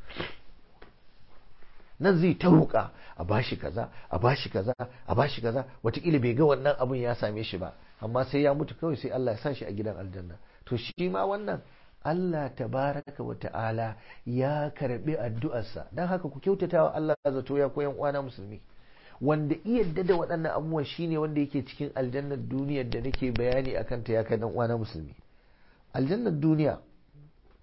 nan zai ta roƙa a bashi kaza a bashi kaza a bashi kaza, wataƙila bai ga wannan abun ya same shi ba, amma sai ya mutu kawai sai Allah ya sa shi a gidan aljanna. to shi ma wannan Allah tabaraka wa ta'ala ya karbi addu'arsa. dan haka ku kyautata wa Allah zato ya koyan uwana musulmi. wanda iya yadda da waɗannan abubuwan shine wanda yake cikin aljannar duniyar da nake bayani akan ta ya kai dan uwana musulmi. aljannar duniya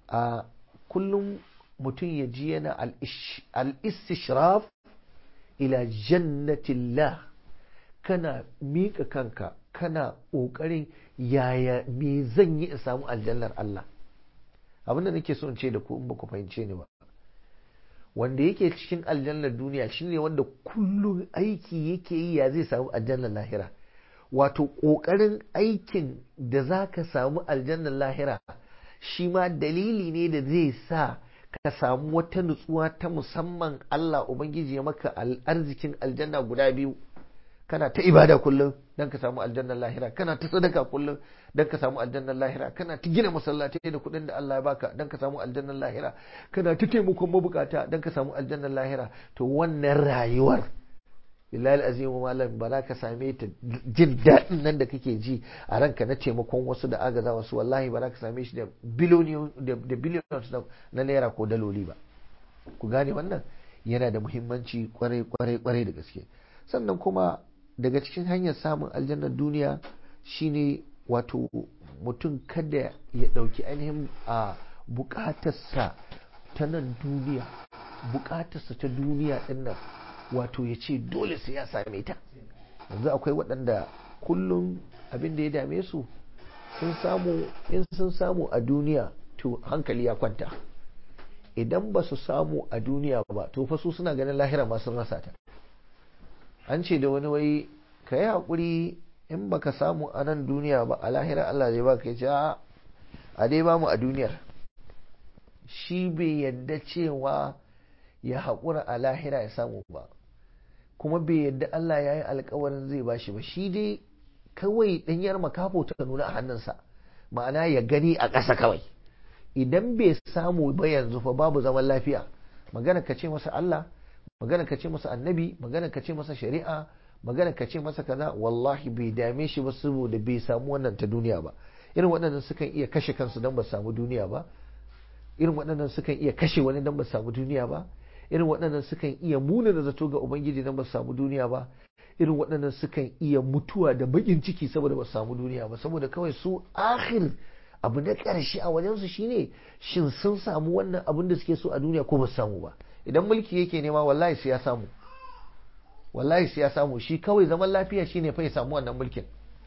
a kullum mutum ya ji yana al-istishraf ila jannatillah, kana miƙa kanka kana ƙoƙarin yaya me zan yi in samu aljannar Allah. Abin da nake so in ce da ku in ba ku fahimce ni ba, wanda yake cikin aljannar duniya shine wanda kullum aiki yake yi ya zai samu aljannar lahira. Wato ƙoƙarin aikin da za ka samu aljannar lahira shi ma dalili ne da zai sa ka samu wata nutsuwa ta musamman. Allah Ubangiji ya maka arzikin aljanna guda biyu, kana ta ibada kullum don ka samu aljannar lahira, kana ta sadaka kullum don ka samu aljannar lahira, kana ta gina masallatai da kuɗin da Allah ya baka don ka samu aljannar lahira, kana ta taimakon mabukata don ka samu aljannar lahira. To wannan rayuwar billahi azimu malam ba za ka same ta jin daɗin nan da kake ji a ranka na taimakon wasu da agaza wasu, wallahi ba za ka same shi da billions da billions na naira ko daloli ba. Ku gane wannan yana da muhimmanci kwarai kwarai kwarai da gaske. Sannan kuma daga cikin hanyar samun aljannar duniya shine wato mutum kada ya ɗauki ainihin a bukatarsa ta nan duniya, bukatarsa ta duniya ɗin nan wato ya ce dole sai ya same ta. Yanzu akwai waɗanda kullum abin da ya dame su sun samu, in sun samu a duniya to hankali ya kwanta, idan ba su samu a duniya ba to fa su suna ganin lahira ma sun rasa ta. An ce da wani wai ka yi haƙuri in baka samu a nan duniya ba a lahira Allah zai baka, ya ce a dai ba mu a duniyar. Shi bai yadda cewa ya haƙura a lahira ya samu ba, kuma bai yadda Allah ya yi alkawarin zai ba shi ba. Shi dai kawai ɗanyar makafo ta nuna a hannunsa, ma'ana ya gani a ƙasa kawai. Idan bai samu ba yanzu fa babu zaman lafiya. Magana ka ce masa Allah, magana ka ce masa annabi, magana ka ce masa shari'a, magana ka ce masa kaza, wallahi bai dame shi ba saboda bai samu wannan ta duniya ba. Irin waɗannan sukan iya kashe kansu don ba samu duniya ba. Irin waɗannan sukan iya kashe wani don ba samu duniya ba. Irin waɗannan sukan iya muna da zato ga Ubangiji don ba su samu duniya ba. Irin waɗannan sukan iya mutuwa da baƙin ciki saboda ba su samu duniya ba, saboda kawai su akhir abu na ƙarshe a wajensu shine shin sun samu wannan abin da suke so a duniya ko ba su samu ba. Idan mulki yake nema wallahi sai ya samu, wallahi sai ya samu. Shi kawai zaman lafiya shine fa ya samu wannan mulkin.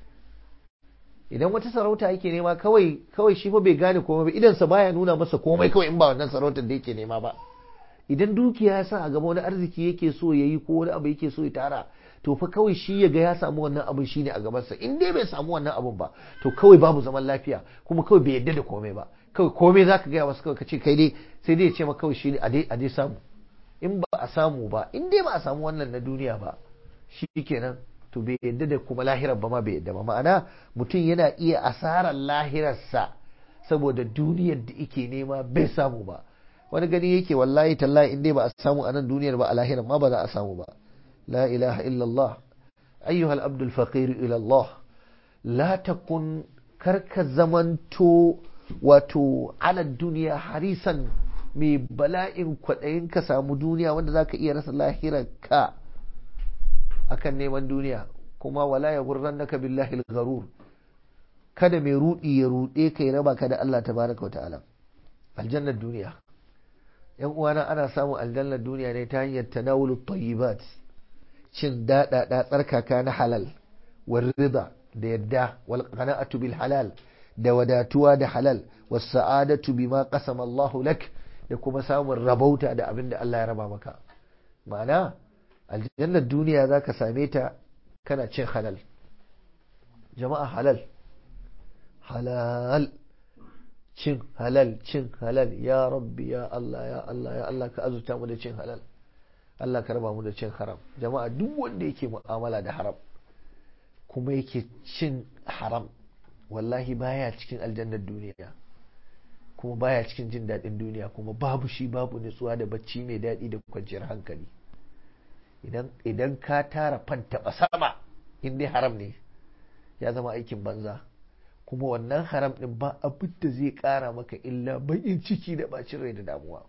Idan wata sarauta yake nema kawai kawai shi fa bai gane komai ba, idan sa baya nuna masa komai kawai in ba wannan sarautar da yake nema ba. Idan dukiya ya sa a gaba wani arziki yake so ya yi ko wani abu yake so ya tara, to fa kawai shi ya ga ya samu wannan abin shine a gabansa. In dai bai samu wannan abin ba to kawai babu zaman lafiya, kuma kawai bai yadda da komai ba. Kawai komai zaka gaya wasu kawai ka ce kai dai sai dai ya ce maka kawai shi ne a dai samu. In ba a samu ba, in dai ba a samu wannan na duniya ba, shi kenan to bai yadda da kuma lahirar ba ma bai yadda ba. Ma'ana mutum yana iya asarar lahirarsa saboda duniyar da yake nema bai samu ba. Wani gani yake wallahi tallahi in dai ba a samu a nan duniyar ba a lahirar ma ba za a samu ba. La ilaha illallah ayyuhal abdul faqir ila Allah, la takun, karka zamanto wato ala duniya harisan, mai bala'in kwaɗayin ka samu duniya wanda za ka iya rasa lahirar ka akan neman duniya. Kuma wala ya gurran naka billahi al-gharur, kada mai rudi ya rude ka ya raba ka da Allah tabaraka wa ta'ala. Aljannar duniya, yan uwana, ana samun aljannar duniya ne ta hanyar tanawulut tayyibat, cin daɗaɗa tsarkaka na halal, wal rida da yadda, wal qana'atu bil halal da wadatuwa da halal, was sa'adatu bima qasama Allahu lak, da kuma samun rabauta da abin da Allah ya raba maka. Ma'ana aljannar duniya za ka same ta kana cin halal. Jama'a, halal halal, cin halal, cin halal. Ya rabbi, ya Allah, ya Allah, ya Allah, ka azurta mu da cin halal, Allah ka raba mu da cin haram. Jama'a, duk wanda yake mu'amala da haram kuma yake cin haram, wallahi baya cikin aljannar duniya, kuma baya cikin jin daɗin duniya, kuma babu shi babu nutsuwa da bacci mai daɗi da kwanciyar hankali. Idan idan ka tara fanta sama in dai haram ne, ya zama aikin banza. Kuma wannan haram ɗin ba abin da zai ƙara maka illa baƙin ciki da bacin rai da damuwa.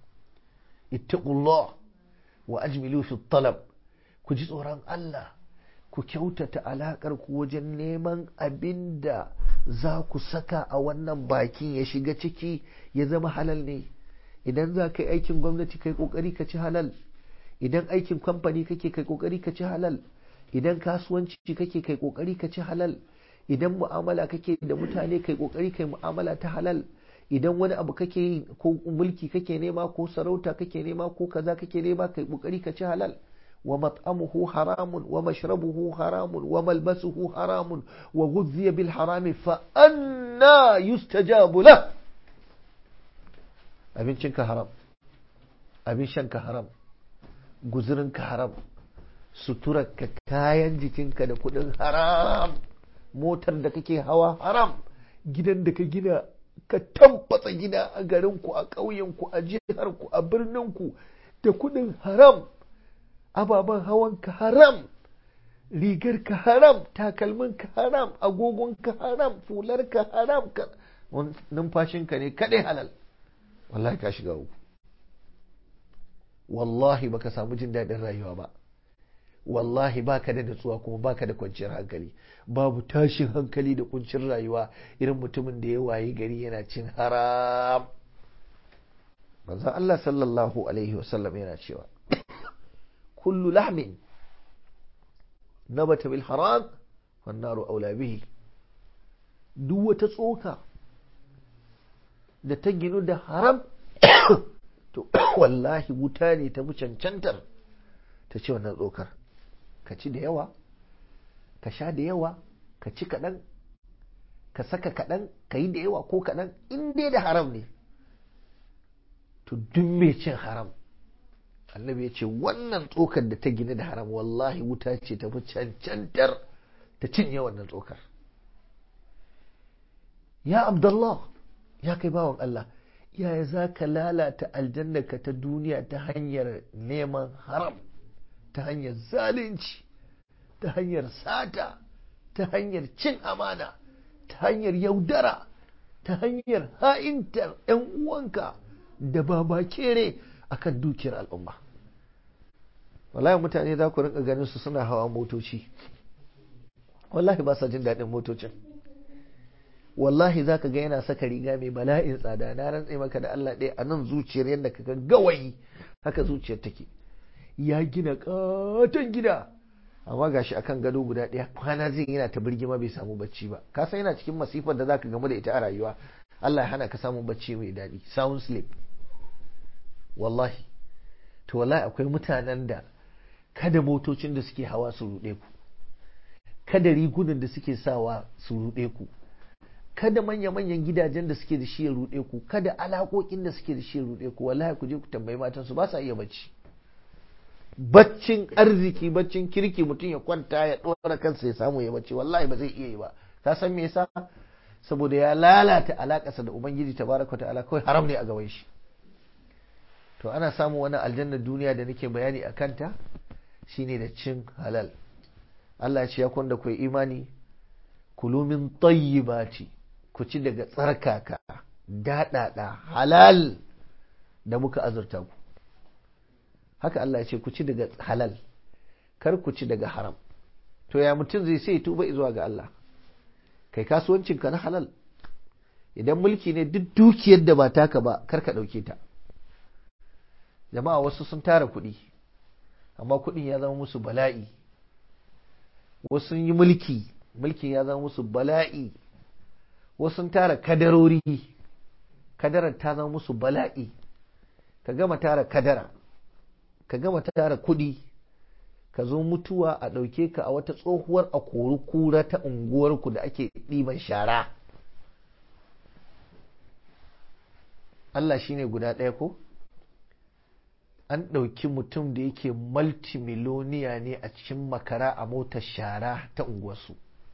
Ittaqullah wa ajmilu fi talab, ku ji tsoron Allah, ku kyautata alaƙar ku wajen neman abin da za ku saka a wannan bakin ya shiga ciki ya zama halal ne. Idan za ka yi aikin gwamnati kai kokari ka ci halal, idan aikin kamfani kake kai kokari ka ci halal, idan kasuwanci kake kai kokari ka ci halal, idan mu'amala kake da mutane kai kokari kai mu'amala ta halal, idan wani abu kake yi ko mulki kake nema ko sarauta kake nema ko kaza kake nema kai kokari ka ci halal. wa mat'amuhu haramun wa mashrabuhu haramun wa malbasuhu haramun wa ghudhiya bil harami fa anna yustajabu lah. abincinka haram, abin shanka haram, guzurinka haram, suturarka kayan jikinka da kudin haram, motar da kake hawa haram, gidan da ka gina ka tambata gida a garinku a ƙauyenku a jiharku a birninku da kudin haram, ababen hawanka haram, rigarka haram, takalminka haram, agogonka haram, fularka haram, numfashinka ne kaɗai halal. Wallahi ka shiga uku, wallahi baka samu jin daɗin rayuwa ba, wallahi baka da natsuwa kuma baka da kwanciyar hankali. Babu tashin hankali da kuncin rayuwa irin mutumin da ya wayi gari yana cin haram. manzon Allah sallallahu alaihi wasallam yana cewa kullu lahmin nabata bil haram wan naru aula bihi. duk wata tsoka da ta ginu da haram to wallahi wuta ne ta fi cancantar ta ce wannan tsokar. ka ci da yawa, ka sha da yawa, ka ci kaɗan, ka saka kaɗan, ka yi da yawa ko kaɗan, in dai da haram ne to duk mai cin haram, annabi ya ce wannan tsokar da ta gina da haram wallahi wuta ce ta fi cancantar ta cinye wannan tsokar. ya Abdullah, ya kai bawan Allah, yaya za ka lalata aljannaka ta duniya ta hanyar neman haram, ta hanyar zalunci, ta hanyar sata, ta hanyar cin amana, ta hanyar yaudara, ta hanyar ha'intar 'yan uwanka da babakere akan dukiyar al'umma. wallahi mutane za ku rinka ganin su suna hawa motoci, wallahi ba sa jin daɗin motocin. wallahi za ka ga yana saka riga mai bala'in tsada, na rantse maka da Allah ɗaya a nan zuciyar yadda ka gawayi haka zuciyar take. ya gina katon gida amma gashi akan gado guda ɗaya kwana zai yana ta birgima bai samu bacci ba. ka san yana cikin masifar da zaka gamu da ita a rayuwa, Allah ya hana ka samun bacci mai daɗi, sound sleep. wallahi to wallahi akwai mutanen da kada motocin da suke hawa su ruɗe ku, kada rigunan da suke sawa su ruɗe ku, kada manya-manyan gidajen da suke da shi ya ruɗe ku, kada alaƙoƙin da suke da shi ya ruɗe ku. wallahi ku je ku tambayi matansu ba sa iya bacci. baccin arziki, baccin kirki, mutum ya kwanta ya ɗora kansa ya samu ya bacci, wallahi ba zai iya yi ba. ka san me yasa? saboda ya lalata alaƙarsa da ubangiji tabaraka ta'ala, kawai haram ne a gaban shi. to ana samun wani aljannar duniya da nake bayani a kanta shine da cin halal. Allah ya ce ya kwanda ku imani, kulu min tayyibati, ku ci daga tsarkaka daɗaɗa halal da muka azurta ku. haka Allah ya ce ku ci daga halal, kar ku ci daga haram. to ya mutum zai sai tuba zuwa ga Allah? kai kasuwancinka na halal, idan mulki ne duk dukiyar da ba taka ba kar ka ɗauke ta. jama'a wasu sun tara kuɗi amma kuɗin ya zama musu bala'i, wasu sun yi mulki mulkin ya zama musu bala'i, wasu sun tara kadarori kadarar ta zama musu bala'i. ka gama tara kadara, ka gama tara kuɗi, ka zo mutuwa a ɗauke ka a wata tsohuwar a kori kura ta unguwarku da ake ɗiban shara. Allah shine guda ɗaya ko? an ɗauki mutum da yake multimiloniya ne a cikin makara a motar shara ta unguwarsu.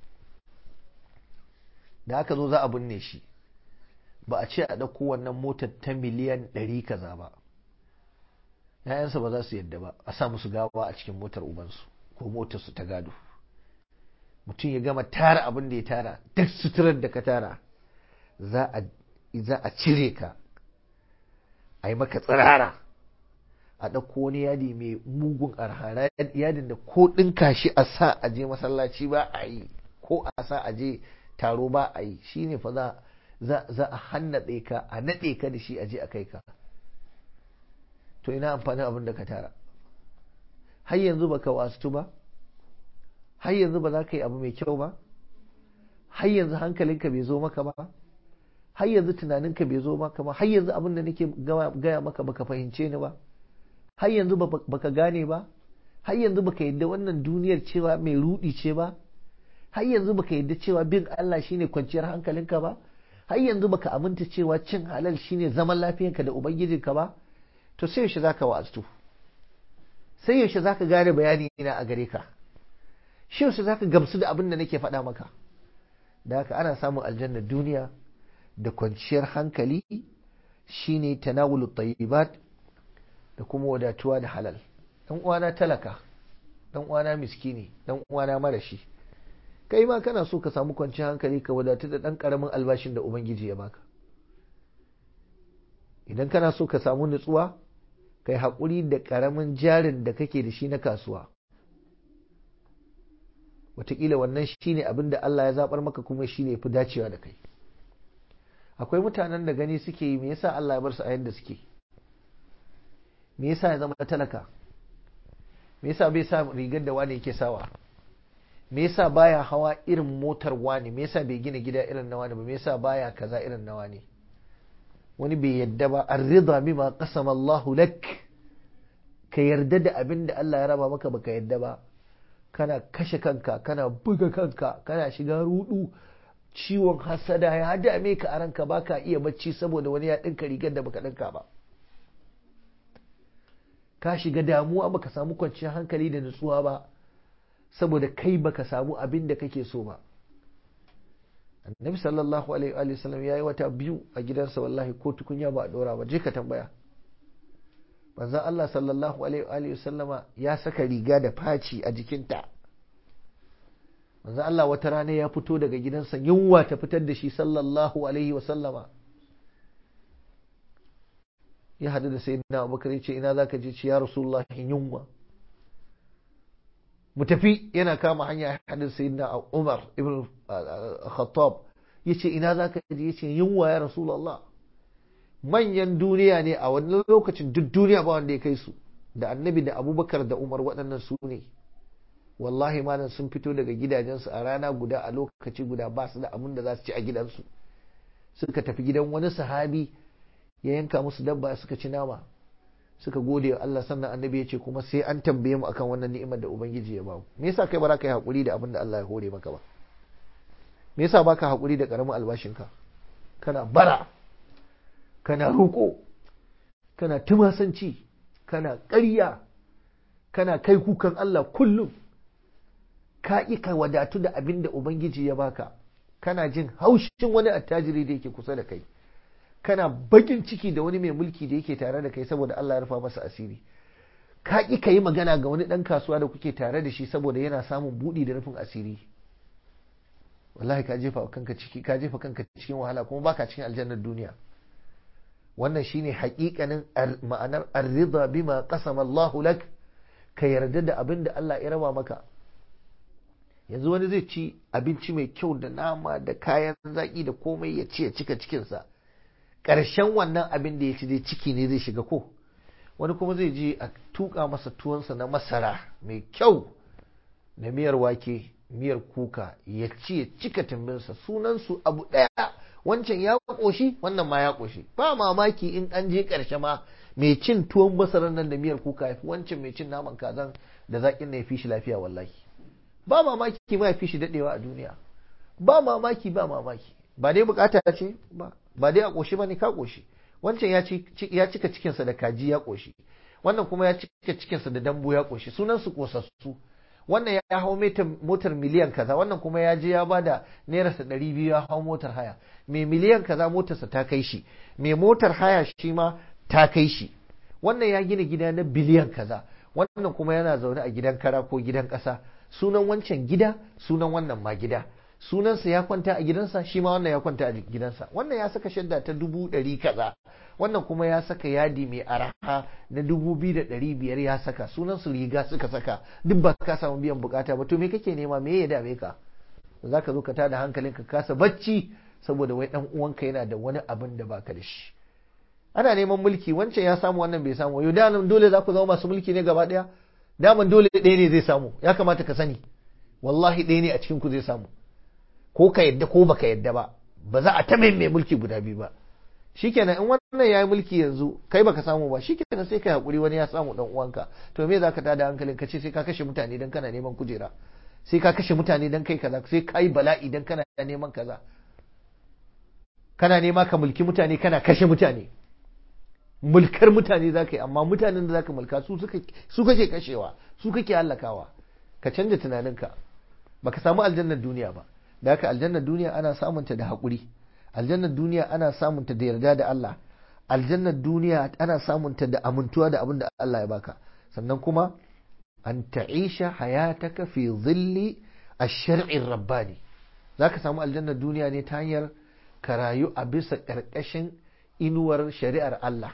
da aka zo za a binne shi ba a ce a ɗauko wannan motar ta miliyan ɗari kaza ba. ‘ya'yansa ba za su yadda ba a sa musu gawa a cikin motar ubansu ko motarsu ta gado. mutum ya gama tara abin da ya tara, duk suturar da ka tara za a cire ka a yi maka tsirara, a ɗauko wani yadi mai mugun arha, yadin da ko ɗinka shi a sa a je masallaci ba a yi, ko a sa a je taro ba a yi shine fa za za za a hannaɗe ka a naɗe ka da shi a je a kai ka. To ina amfanin abin da ka tara? Har yanzu baka wasu ba, har yanzu ba za ka yi abu mai kyau ba, har yanzu hankalinka bai zo maka ba, har yanzu tunaninka bai zo maka ba, har yanzu abin da nake gaya maka baka fahimce ni ba, har yanzu baka gane ba, har yanzu baka yadda wannan duniyar cewa mai rudi ce ba, har yanzu baka yadda cewa bin Allah shine kwanciyar hankalinka ba, har yanzu baka aminta cewa cin halal shine zaman lafiyanka da ubangijinka ba. To sai yaushe zaka wa'azu? Sai yaushe zaka gane bayani ina a gare ka? Shi yaushe zaka gamsu da abin da nake faɗa maka? Da haka ana samun aljanna duniya da kwanciyar hankali shine tanawulut tayyibat da kuma wadatuwa da halal. Dan uwana talaka, dan uwana miskini, dan uwana marashi, kai ma kana so ka samu kwanciyar hankali ka wadatu da dan karamin albashin da ubangiji ya baka. Idan kana so ka samu nutsuwa, kai haƙuri da karamin jarin da kake da shi na kasuwa. Wataƙila wannan shine abin da Allah ya zabar maka kuma shine fi dacewa da kai. Akwai mutanen da gani suke yi me yasa Allah ya bar su a yanda suke? Me yasa ya zama talaka? Me yasa bai sa rigar da wani yake sawa? Me yasa baya hawa irin motar wani? Me yasa bai gina gida irin na wani ba? Me yasa baya kaza irin na wani? Wani bai yadda ba. Ar-ridha bima qasama Allahu lak. Ka yarda da abin da Allah ya raba maka baka yadda ba. Kana kashe kanka, kana buga kanka, kana shiga rudu. Ciwon hasada ya dame ka a ranka baka iya bacci saboda wani ya dinka rigar da baka dinka ba. Ka shiga damuwa baka samu kwanciyar hankali da nutsuwa ba saboda kai baka samu abin da kake so ba. Annabi sallallahu alaihi wa sallam yayi wata biyu a gidansa wallahi ko tukunya ba a dora ba, je ka tambaya. Manzon Allah sallallahu alaihi wa sallama ya saka riga da faci a jikinta. Manzon Allah wata rana ya fito daga gidansa yunwa ta fitar da shi sallallahu alaihi wa sallama. Ya hadu da sayyidina Abubakar ya ce ina zaka je? ce ya Rasulullah yunwa. Mu tafi. Yana kama hanya ya hadu da sayyidina Umar ibn Khattab ya ce ina zaka je? ya ce yunwa ya Rasulullah. Manyan duniya ne a wannan lokacin, duk duniya ba wanda ya kai su, da Annabi da Abubakar da Umar waɗannan su ne. Wallahi malam sun fito daga gidajensu a rana guda a lokaci guda ba su da abin da za su ci a gidansu. Suka tafi gidan wani sahabi ya yanka musu dabba suka ci nama, suka gode wa Allah. Sannan Annabi ya ce kuma sai an tambaye mu akan wannan ni'imar da Ubangiji ya ba mu. Me yasa kai ba za ka yi hakuri da abin da Allah ya hore maka ba? Me yasa baka hakuri da karamin albashinka? Kana bara, kana roƙo, kana tumasanci, kana ƙarya, kana kai kukan Allah kullum. Ka ƙi ka wadatu da abin da Ubangiji ya baka. Kana jin haushin wani attajiri da yake kusa da kai. Kana bakin ciki da wani mai mulki da yake tare da kai saboda Allah ya rufa masa asiri. Ka ƙi ka yi magana ga wani ɗan kasuwa da kuke tare da shi saboda yana samun buɗi da rufin asiri. Wallahi ka jefa kanka ciki, ka jefa kanka cikin wahala kuma baka cikin aljannar duniya. Wannan shine haƙiƙanin ma'anar ar-ridha bima qasama Allahu lak. Ka yarda da abin da Allah ya raba maka. Yanzu wani zai ci abinci mai kyau da nama da kayan zaƙi da komai ya ci ya cika cikinsa. Ƙarshen wannan abin da ya ci dai ciki ne zai shiga ko. Wani kuma zai je a tuƙa masa tuwonsa na masara mai kyau da miyar wake, miyar kuka, ya ci ya cika tumbinsa. Sunansu abu ɗaya. Wancan ya ƙoshi, wannan ma ya ƙoshi. Ba mamaki in an je ƙarshe ma mai cin tuwon masarar nan da miyar kuka ya fi wancan mai cin naman kazan da zaƙin na ya fi shi lafiya wallahi. Ba mamaki ma ya fi shi daɗewa a duniya. Ba mamaki ba mamaki. Ba dai bukata ce ba. Ba dai a ƙoshi ba ne ka ƙoshi. Wancan ya cika cikinsa da kaji ya ƙoshi. Wannan kuma ya cika cikinsa da dambu ya ƙoshi. Sunansu ƙosassu. Wannan ya hau motar miliyan kaza, wannan kuma ya je ya ba da nairarsa ɗari biyu ya hau motar haya. Mai miliyan kaza motarsa ta kai shi, mai motar haya shi ma ta kai shi. Wannan ya gina gida na biliyan kaza, wannan kuma yana zaune a gidan kara ko gidan ƙasa. Sunan wancan gida, sunan wannan ma gida. Sunansa ya kwanta a gidansa, shi ma wannan ya kwanta a gidansa. Wannan ya saka shadda ta dubu ɗari kaza, wannan kuma ya saka yadi mai araha na dubu biyu da ɗari biyar ya saka. Sunan su riga suka saka, duk ba ka samu biyan bukata ba. To me kake nema? Me ya dame ka? za ka zo ka tada hankalin ka kasa bacci saboda wai dan uwanka yana da wani abin da baka da shi. Ana neman mulki, wancan ya samu wannan bai samu, yau da dole za ku zama masu mulki ne gaba daya? Daman dole ɗaya ne zai samu, ya kamata ka sani wallahi ɗaya ne a cikin ku zai samu, ko ka yadda ko baka yadda ba, ba za a ta mai mulki guda biyu ba. Shikenan in wannan yayi mulki yanzu kai baka samu ba, shikenan sai kai hakuri wani ya samu dan uwanka. To me zaka tada hankalin ka ce sai ka kashe mutane dan kana neman kujera, sai ka kashe mutane dan kai kaza, sai kai bala'i dan kana neman kaza, kana nema ka mulki mutane kana kashe mutane. Mulkar mutane za ka yi, amma mutanen da za ka mulka su kake kashewa, su kake hallakawa. Ka canja tunaninka, ba ka samu aljannar duniya ba. Da haka aljannar duniya ana samunta da haƙuri, aljannar duniya ana samunta da yarda da Allah, aljannar duniya ana samunta da amintuwa da abin da Allah ya baka. Sannan kuma an ta'isha hayataka fi zilli ash-shar'i rabbani. Za ka samu aljannar duniya ne ta hanyar ka rayu a bisa ƙarƙashin inuwar shari'ar Allah.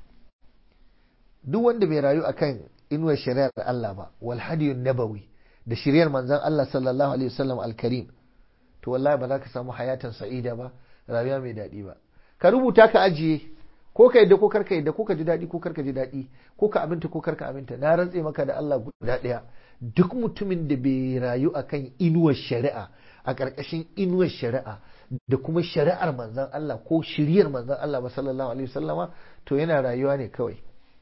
Duk wanda bai rayu akan inuwar shari'ar Allah ba, wal hadiyun nabawi, da shari'ar manzon Allah sallallahu alaihi wasallam al-karim, to wallahi ba za ka samu hayatan sa'ida ba, rayuwa mai daɗi ba. Ka rubuta ka ajiye, ko ka yadda ko karka yadda, ko ka ji daɗi ko karka ji daɗi, ko ka aminta ko karka aminta. Na rantse maka da Allah guda ɗaya, duk mutumin da bai rayu akan inuwar shari'a, a ƙarƙashin inuwar shari'a da kuma shari'ar manzon Allah ko shiriyar manzon Allah ba sallallahu alaihi wasallama, to yana rayuwa ne kawai.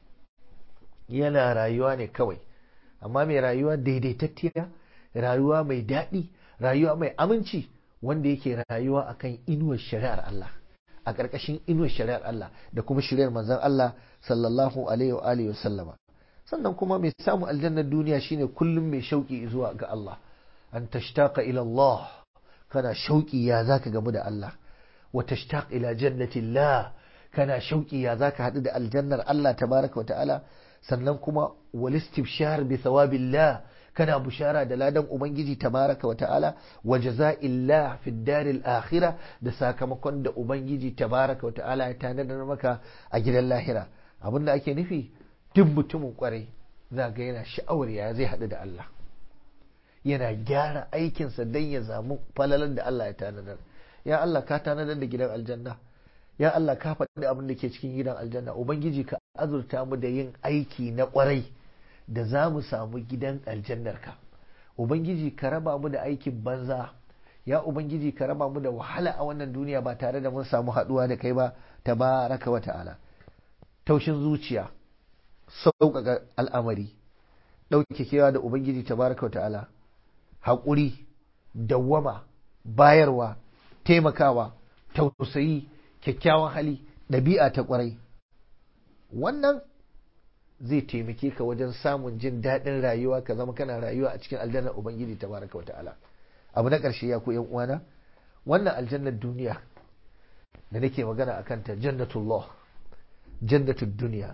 Yana rayuwa ne kawai. Amma mai rayuwa daidaitacciya, rayuwa mai daɗi, rayuwa mai aminci, wanda yake rayuwa akan inuwar shari'ar Allah, a ƙarƙashin inuwar shari'ar Allah da kuma shiriyar manzon Allah sallallahu alaihi wa alihi wasallama. Sannan kuma mai samu aljannar duniya shine kullum mai shauki zuwa ga Allah. An tashtaqa ila Allah, kana shauki ya zaka gamu da Allah. Wa tashtaq ila jannatillah, kana shauki ya zaka hadu da aljannar Allah tabaraka wa ta'ala. Sannan kuma wal istibshar bi thawabillah, kana bushara da ladan ubangiji tabaraka wa ta'ala, wa jaza'illah fi daril akhirah, da sakamakon da ubangiji tabaraka wa ta'ala ya tanadar maka a gidan lahira. Abinda ake nufi, duk mutumin kwarai za ga yana sha'awar ya zai hadu da Allah, yana gyara aikinsa don ya zamu falalar da Allah ya tanadar. Ya Allah ka tanadar da gidan aljanna, ya Allah ka faɗi abin da ke cikin gidan aljanna. Ubangiji ka azurta mu da yin aiki na ƙwarai da za mu samu gidan aljannarka. Ubangiji ka raba mu da aikin banza, ya Ubangiji ka raba mu da wahala a wannan duniya ba tare da mun samu haɗuwa da kai ba tabaraka wa ta'ala. Taushin zuciya, sauƙaƙa al'amari, ɗauke kewa da Ubangiji tabaraka wa ta'ala, haƙuri, dawwama, bayarwa, taimakawa, tausayi, kyakkyawan hali, ɗabi'a ta ƙwarai. Wannan zai taimake ka wajen samun jin daɗin rayuwa, ka zama kana rayuwa a cikin aljannar Ubangiji tabaraka wa ta'ala. Abu na ƙarshe ya ku ‘yan uwana, wannan aljannar duniya da nake magana a kanta, jannatullah, jannatul duniya.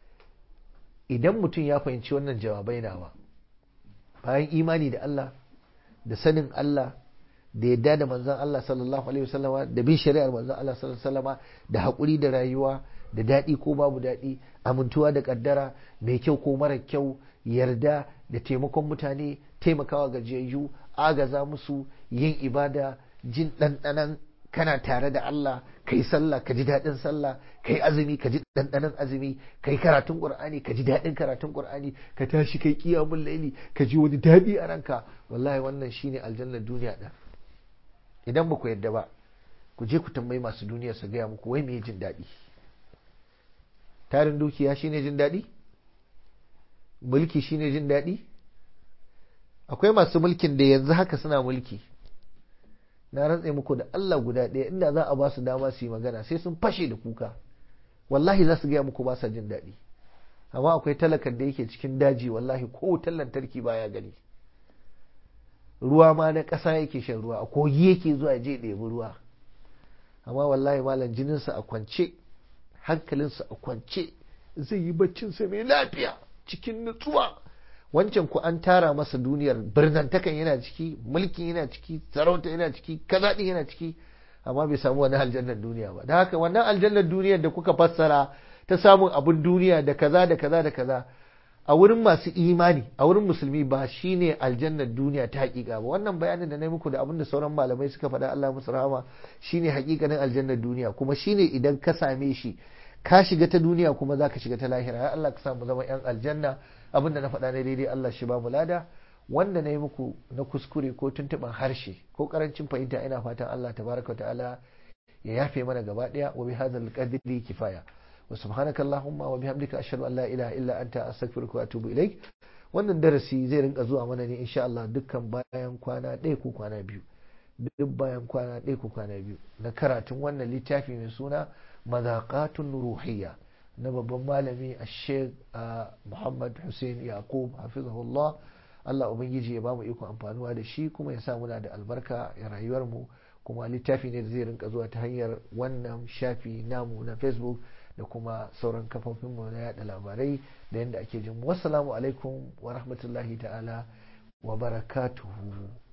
Idan mutum ya fahimci wannan jawabai nawa, bayan imani da Allah, da sanin Allah, da yadda da manzon Allah sallallahu alaihi wasallama, da bin shari'ar manzon Allah sallallahu alaihi wasallama, da haƙuri da rayuwa, da daɗi ko babu daɗi, amintuwa da ƙaddara, mai kyau ko mara kyau, yarda da taimakon mutane, taimakawa gajiyayyu, agaza musu, yin ibada, jin ɗanɗanan kana tare da Allah, kai sallah ka ji daɗin sallah, kai azumi ka ji ɗanɗanon azumi, kai karatun Qur'ani ka ji daɗin karatun Qur'ani, ka tashi kai qiyamul laili ka ji wani daɗi a ranka. Wallahi wannan shine aljannar duniya ɗin. Idan ba ku yadda ba, ku je ku tambayi masu duniya su gaya muku wai me jin daɗi. Tarin dukiya shine jin daɗi? Mulki shine jin daɗi? Akwai masu mulkin da yanzu haka suna mulki, na rantse muku da Allah guda ɗaya, inda za a ba su dama su yi magana sai sun fashe da kuka. Wallahi za su gaya muku ba sa jin daɗi. Amma akwai talakan da yake cikin daji, wallahi ko wutar lantarki baya gani, ruwa ma na ƙasa yake shan ruwa, a kogi yake zuwa je ɗebi ruwa, amma wallahi malam jininsa a kwance, hankalinsa a kwance, zai yi baccinsa mai lafiya cikin nutsuwa. Wancan ku an tara masa duniyar, birnantakan yana ciki, mulkin yana ciki, sarauta yana ciki, kazaɗin yana ciki, amma bai samu wani aljannar duniya ba. Da haka wannan aljannar duniyar da kuka fassara ta samun abin duniya da kaza da kaza da kaza, a wurin masu imani a wurin musulmi ba shine aljannar duniya ta hakika ba. Wannan bayanin da na yi muku da abin da sauran malamai suka faɗa Allah musu rahama shine hakikanin aljannar duniya, kuma shine idan ka same shi ka shiga ta duniya kuma za ka shiga ta lahira. Ya Allah ka samu zama yan aljanna. Abin da na faɗa ne daidai Allah shi ba mu lada, wanda na yi muku na kuskure ko tuntuɓin harshe ko karancin fahimta ina fatan Allah tabaraka ta'ala ya yafe mana gaba ɗaya. Wa bi hadzal qadri kifaya wa subhanaka allahumma wa bihamdika ashhadu an la ilaha illa anta astaghfiruka wa atubu ilaik. Wannan darasi zai rinka zuwa mana ne insha Allah dukkan bayan kwana ɗaya ko kwana biyu, duk bayan kwana ɗaya ko kwana biyu na karatun wannan littafi mai suna Madaqatun Ruhiyya na babban malami Sheikh Muhammad Hussein Yaqub hafizahullah. Allah ubangiji ya bamu iko amfanuwa da shi kuma ya sa muna da albarka ya rayuwar mu. Kuma littafi ne da zai rinka zuwa ta hanyar wannan shafi namu na Facebook da kuma sauran kafofinmu na yada labarai da yadda ake jin. Wassalamu alaikum wa rahmatullahi ta'ala wa barakatuhu.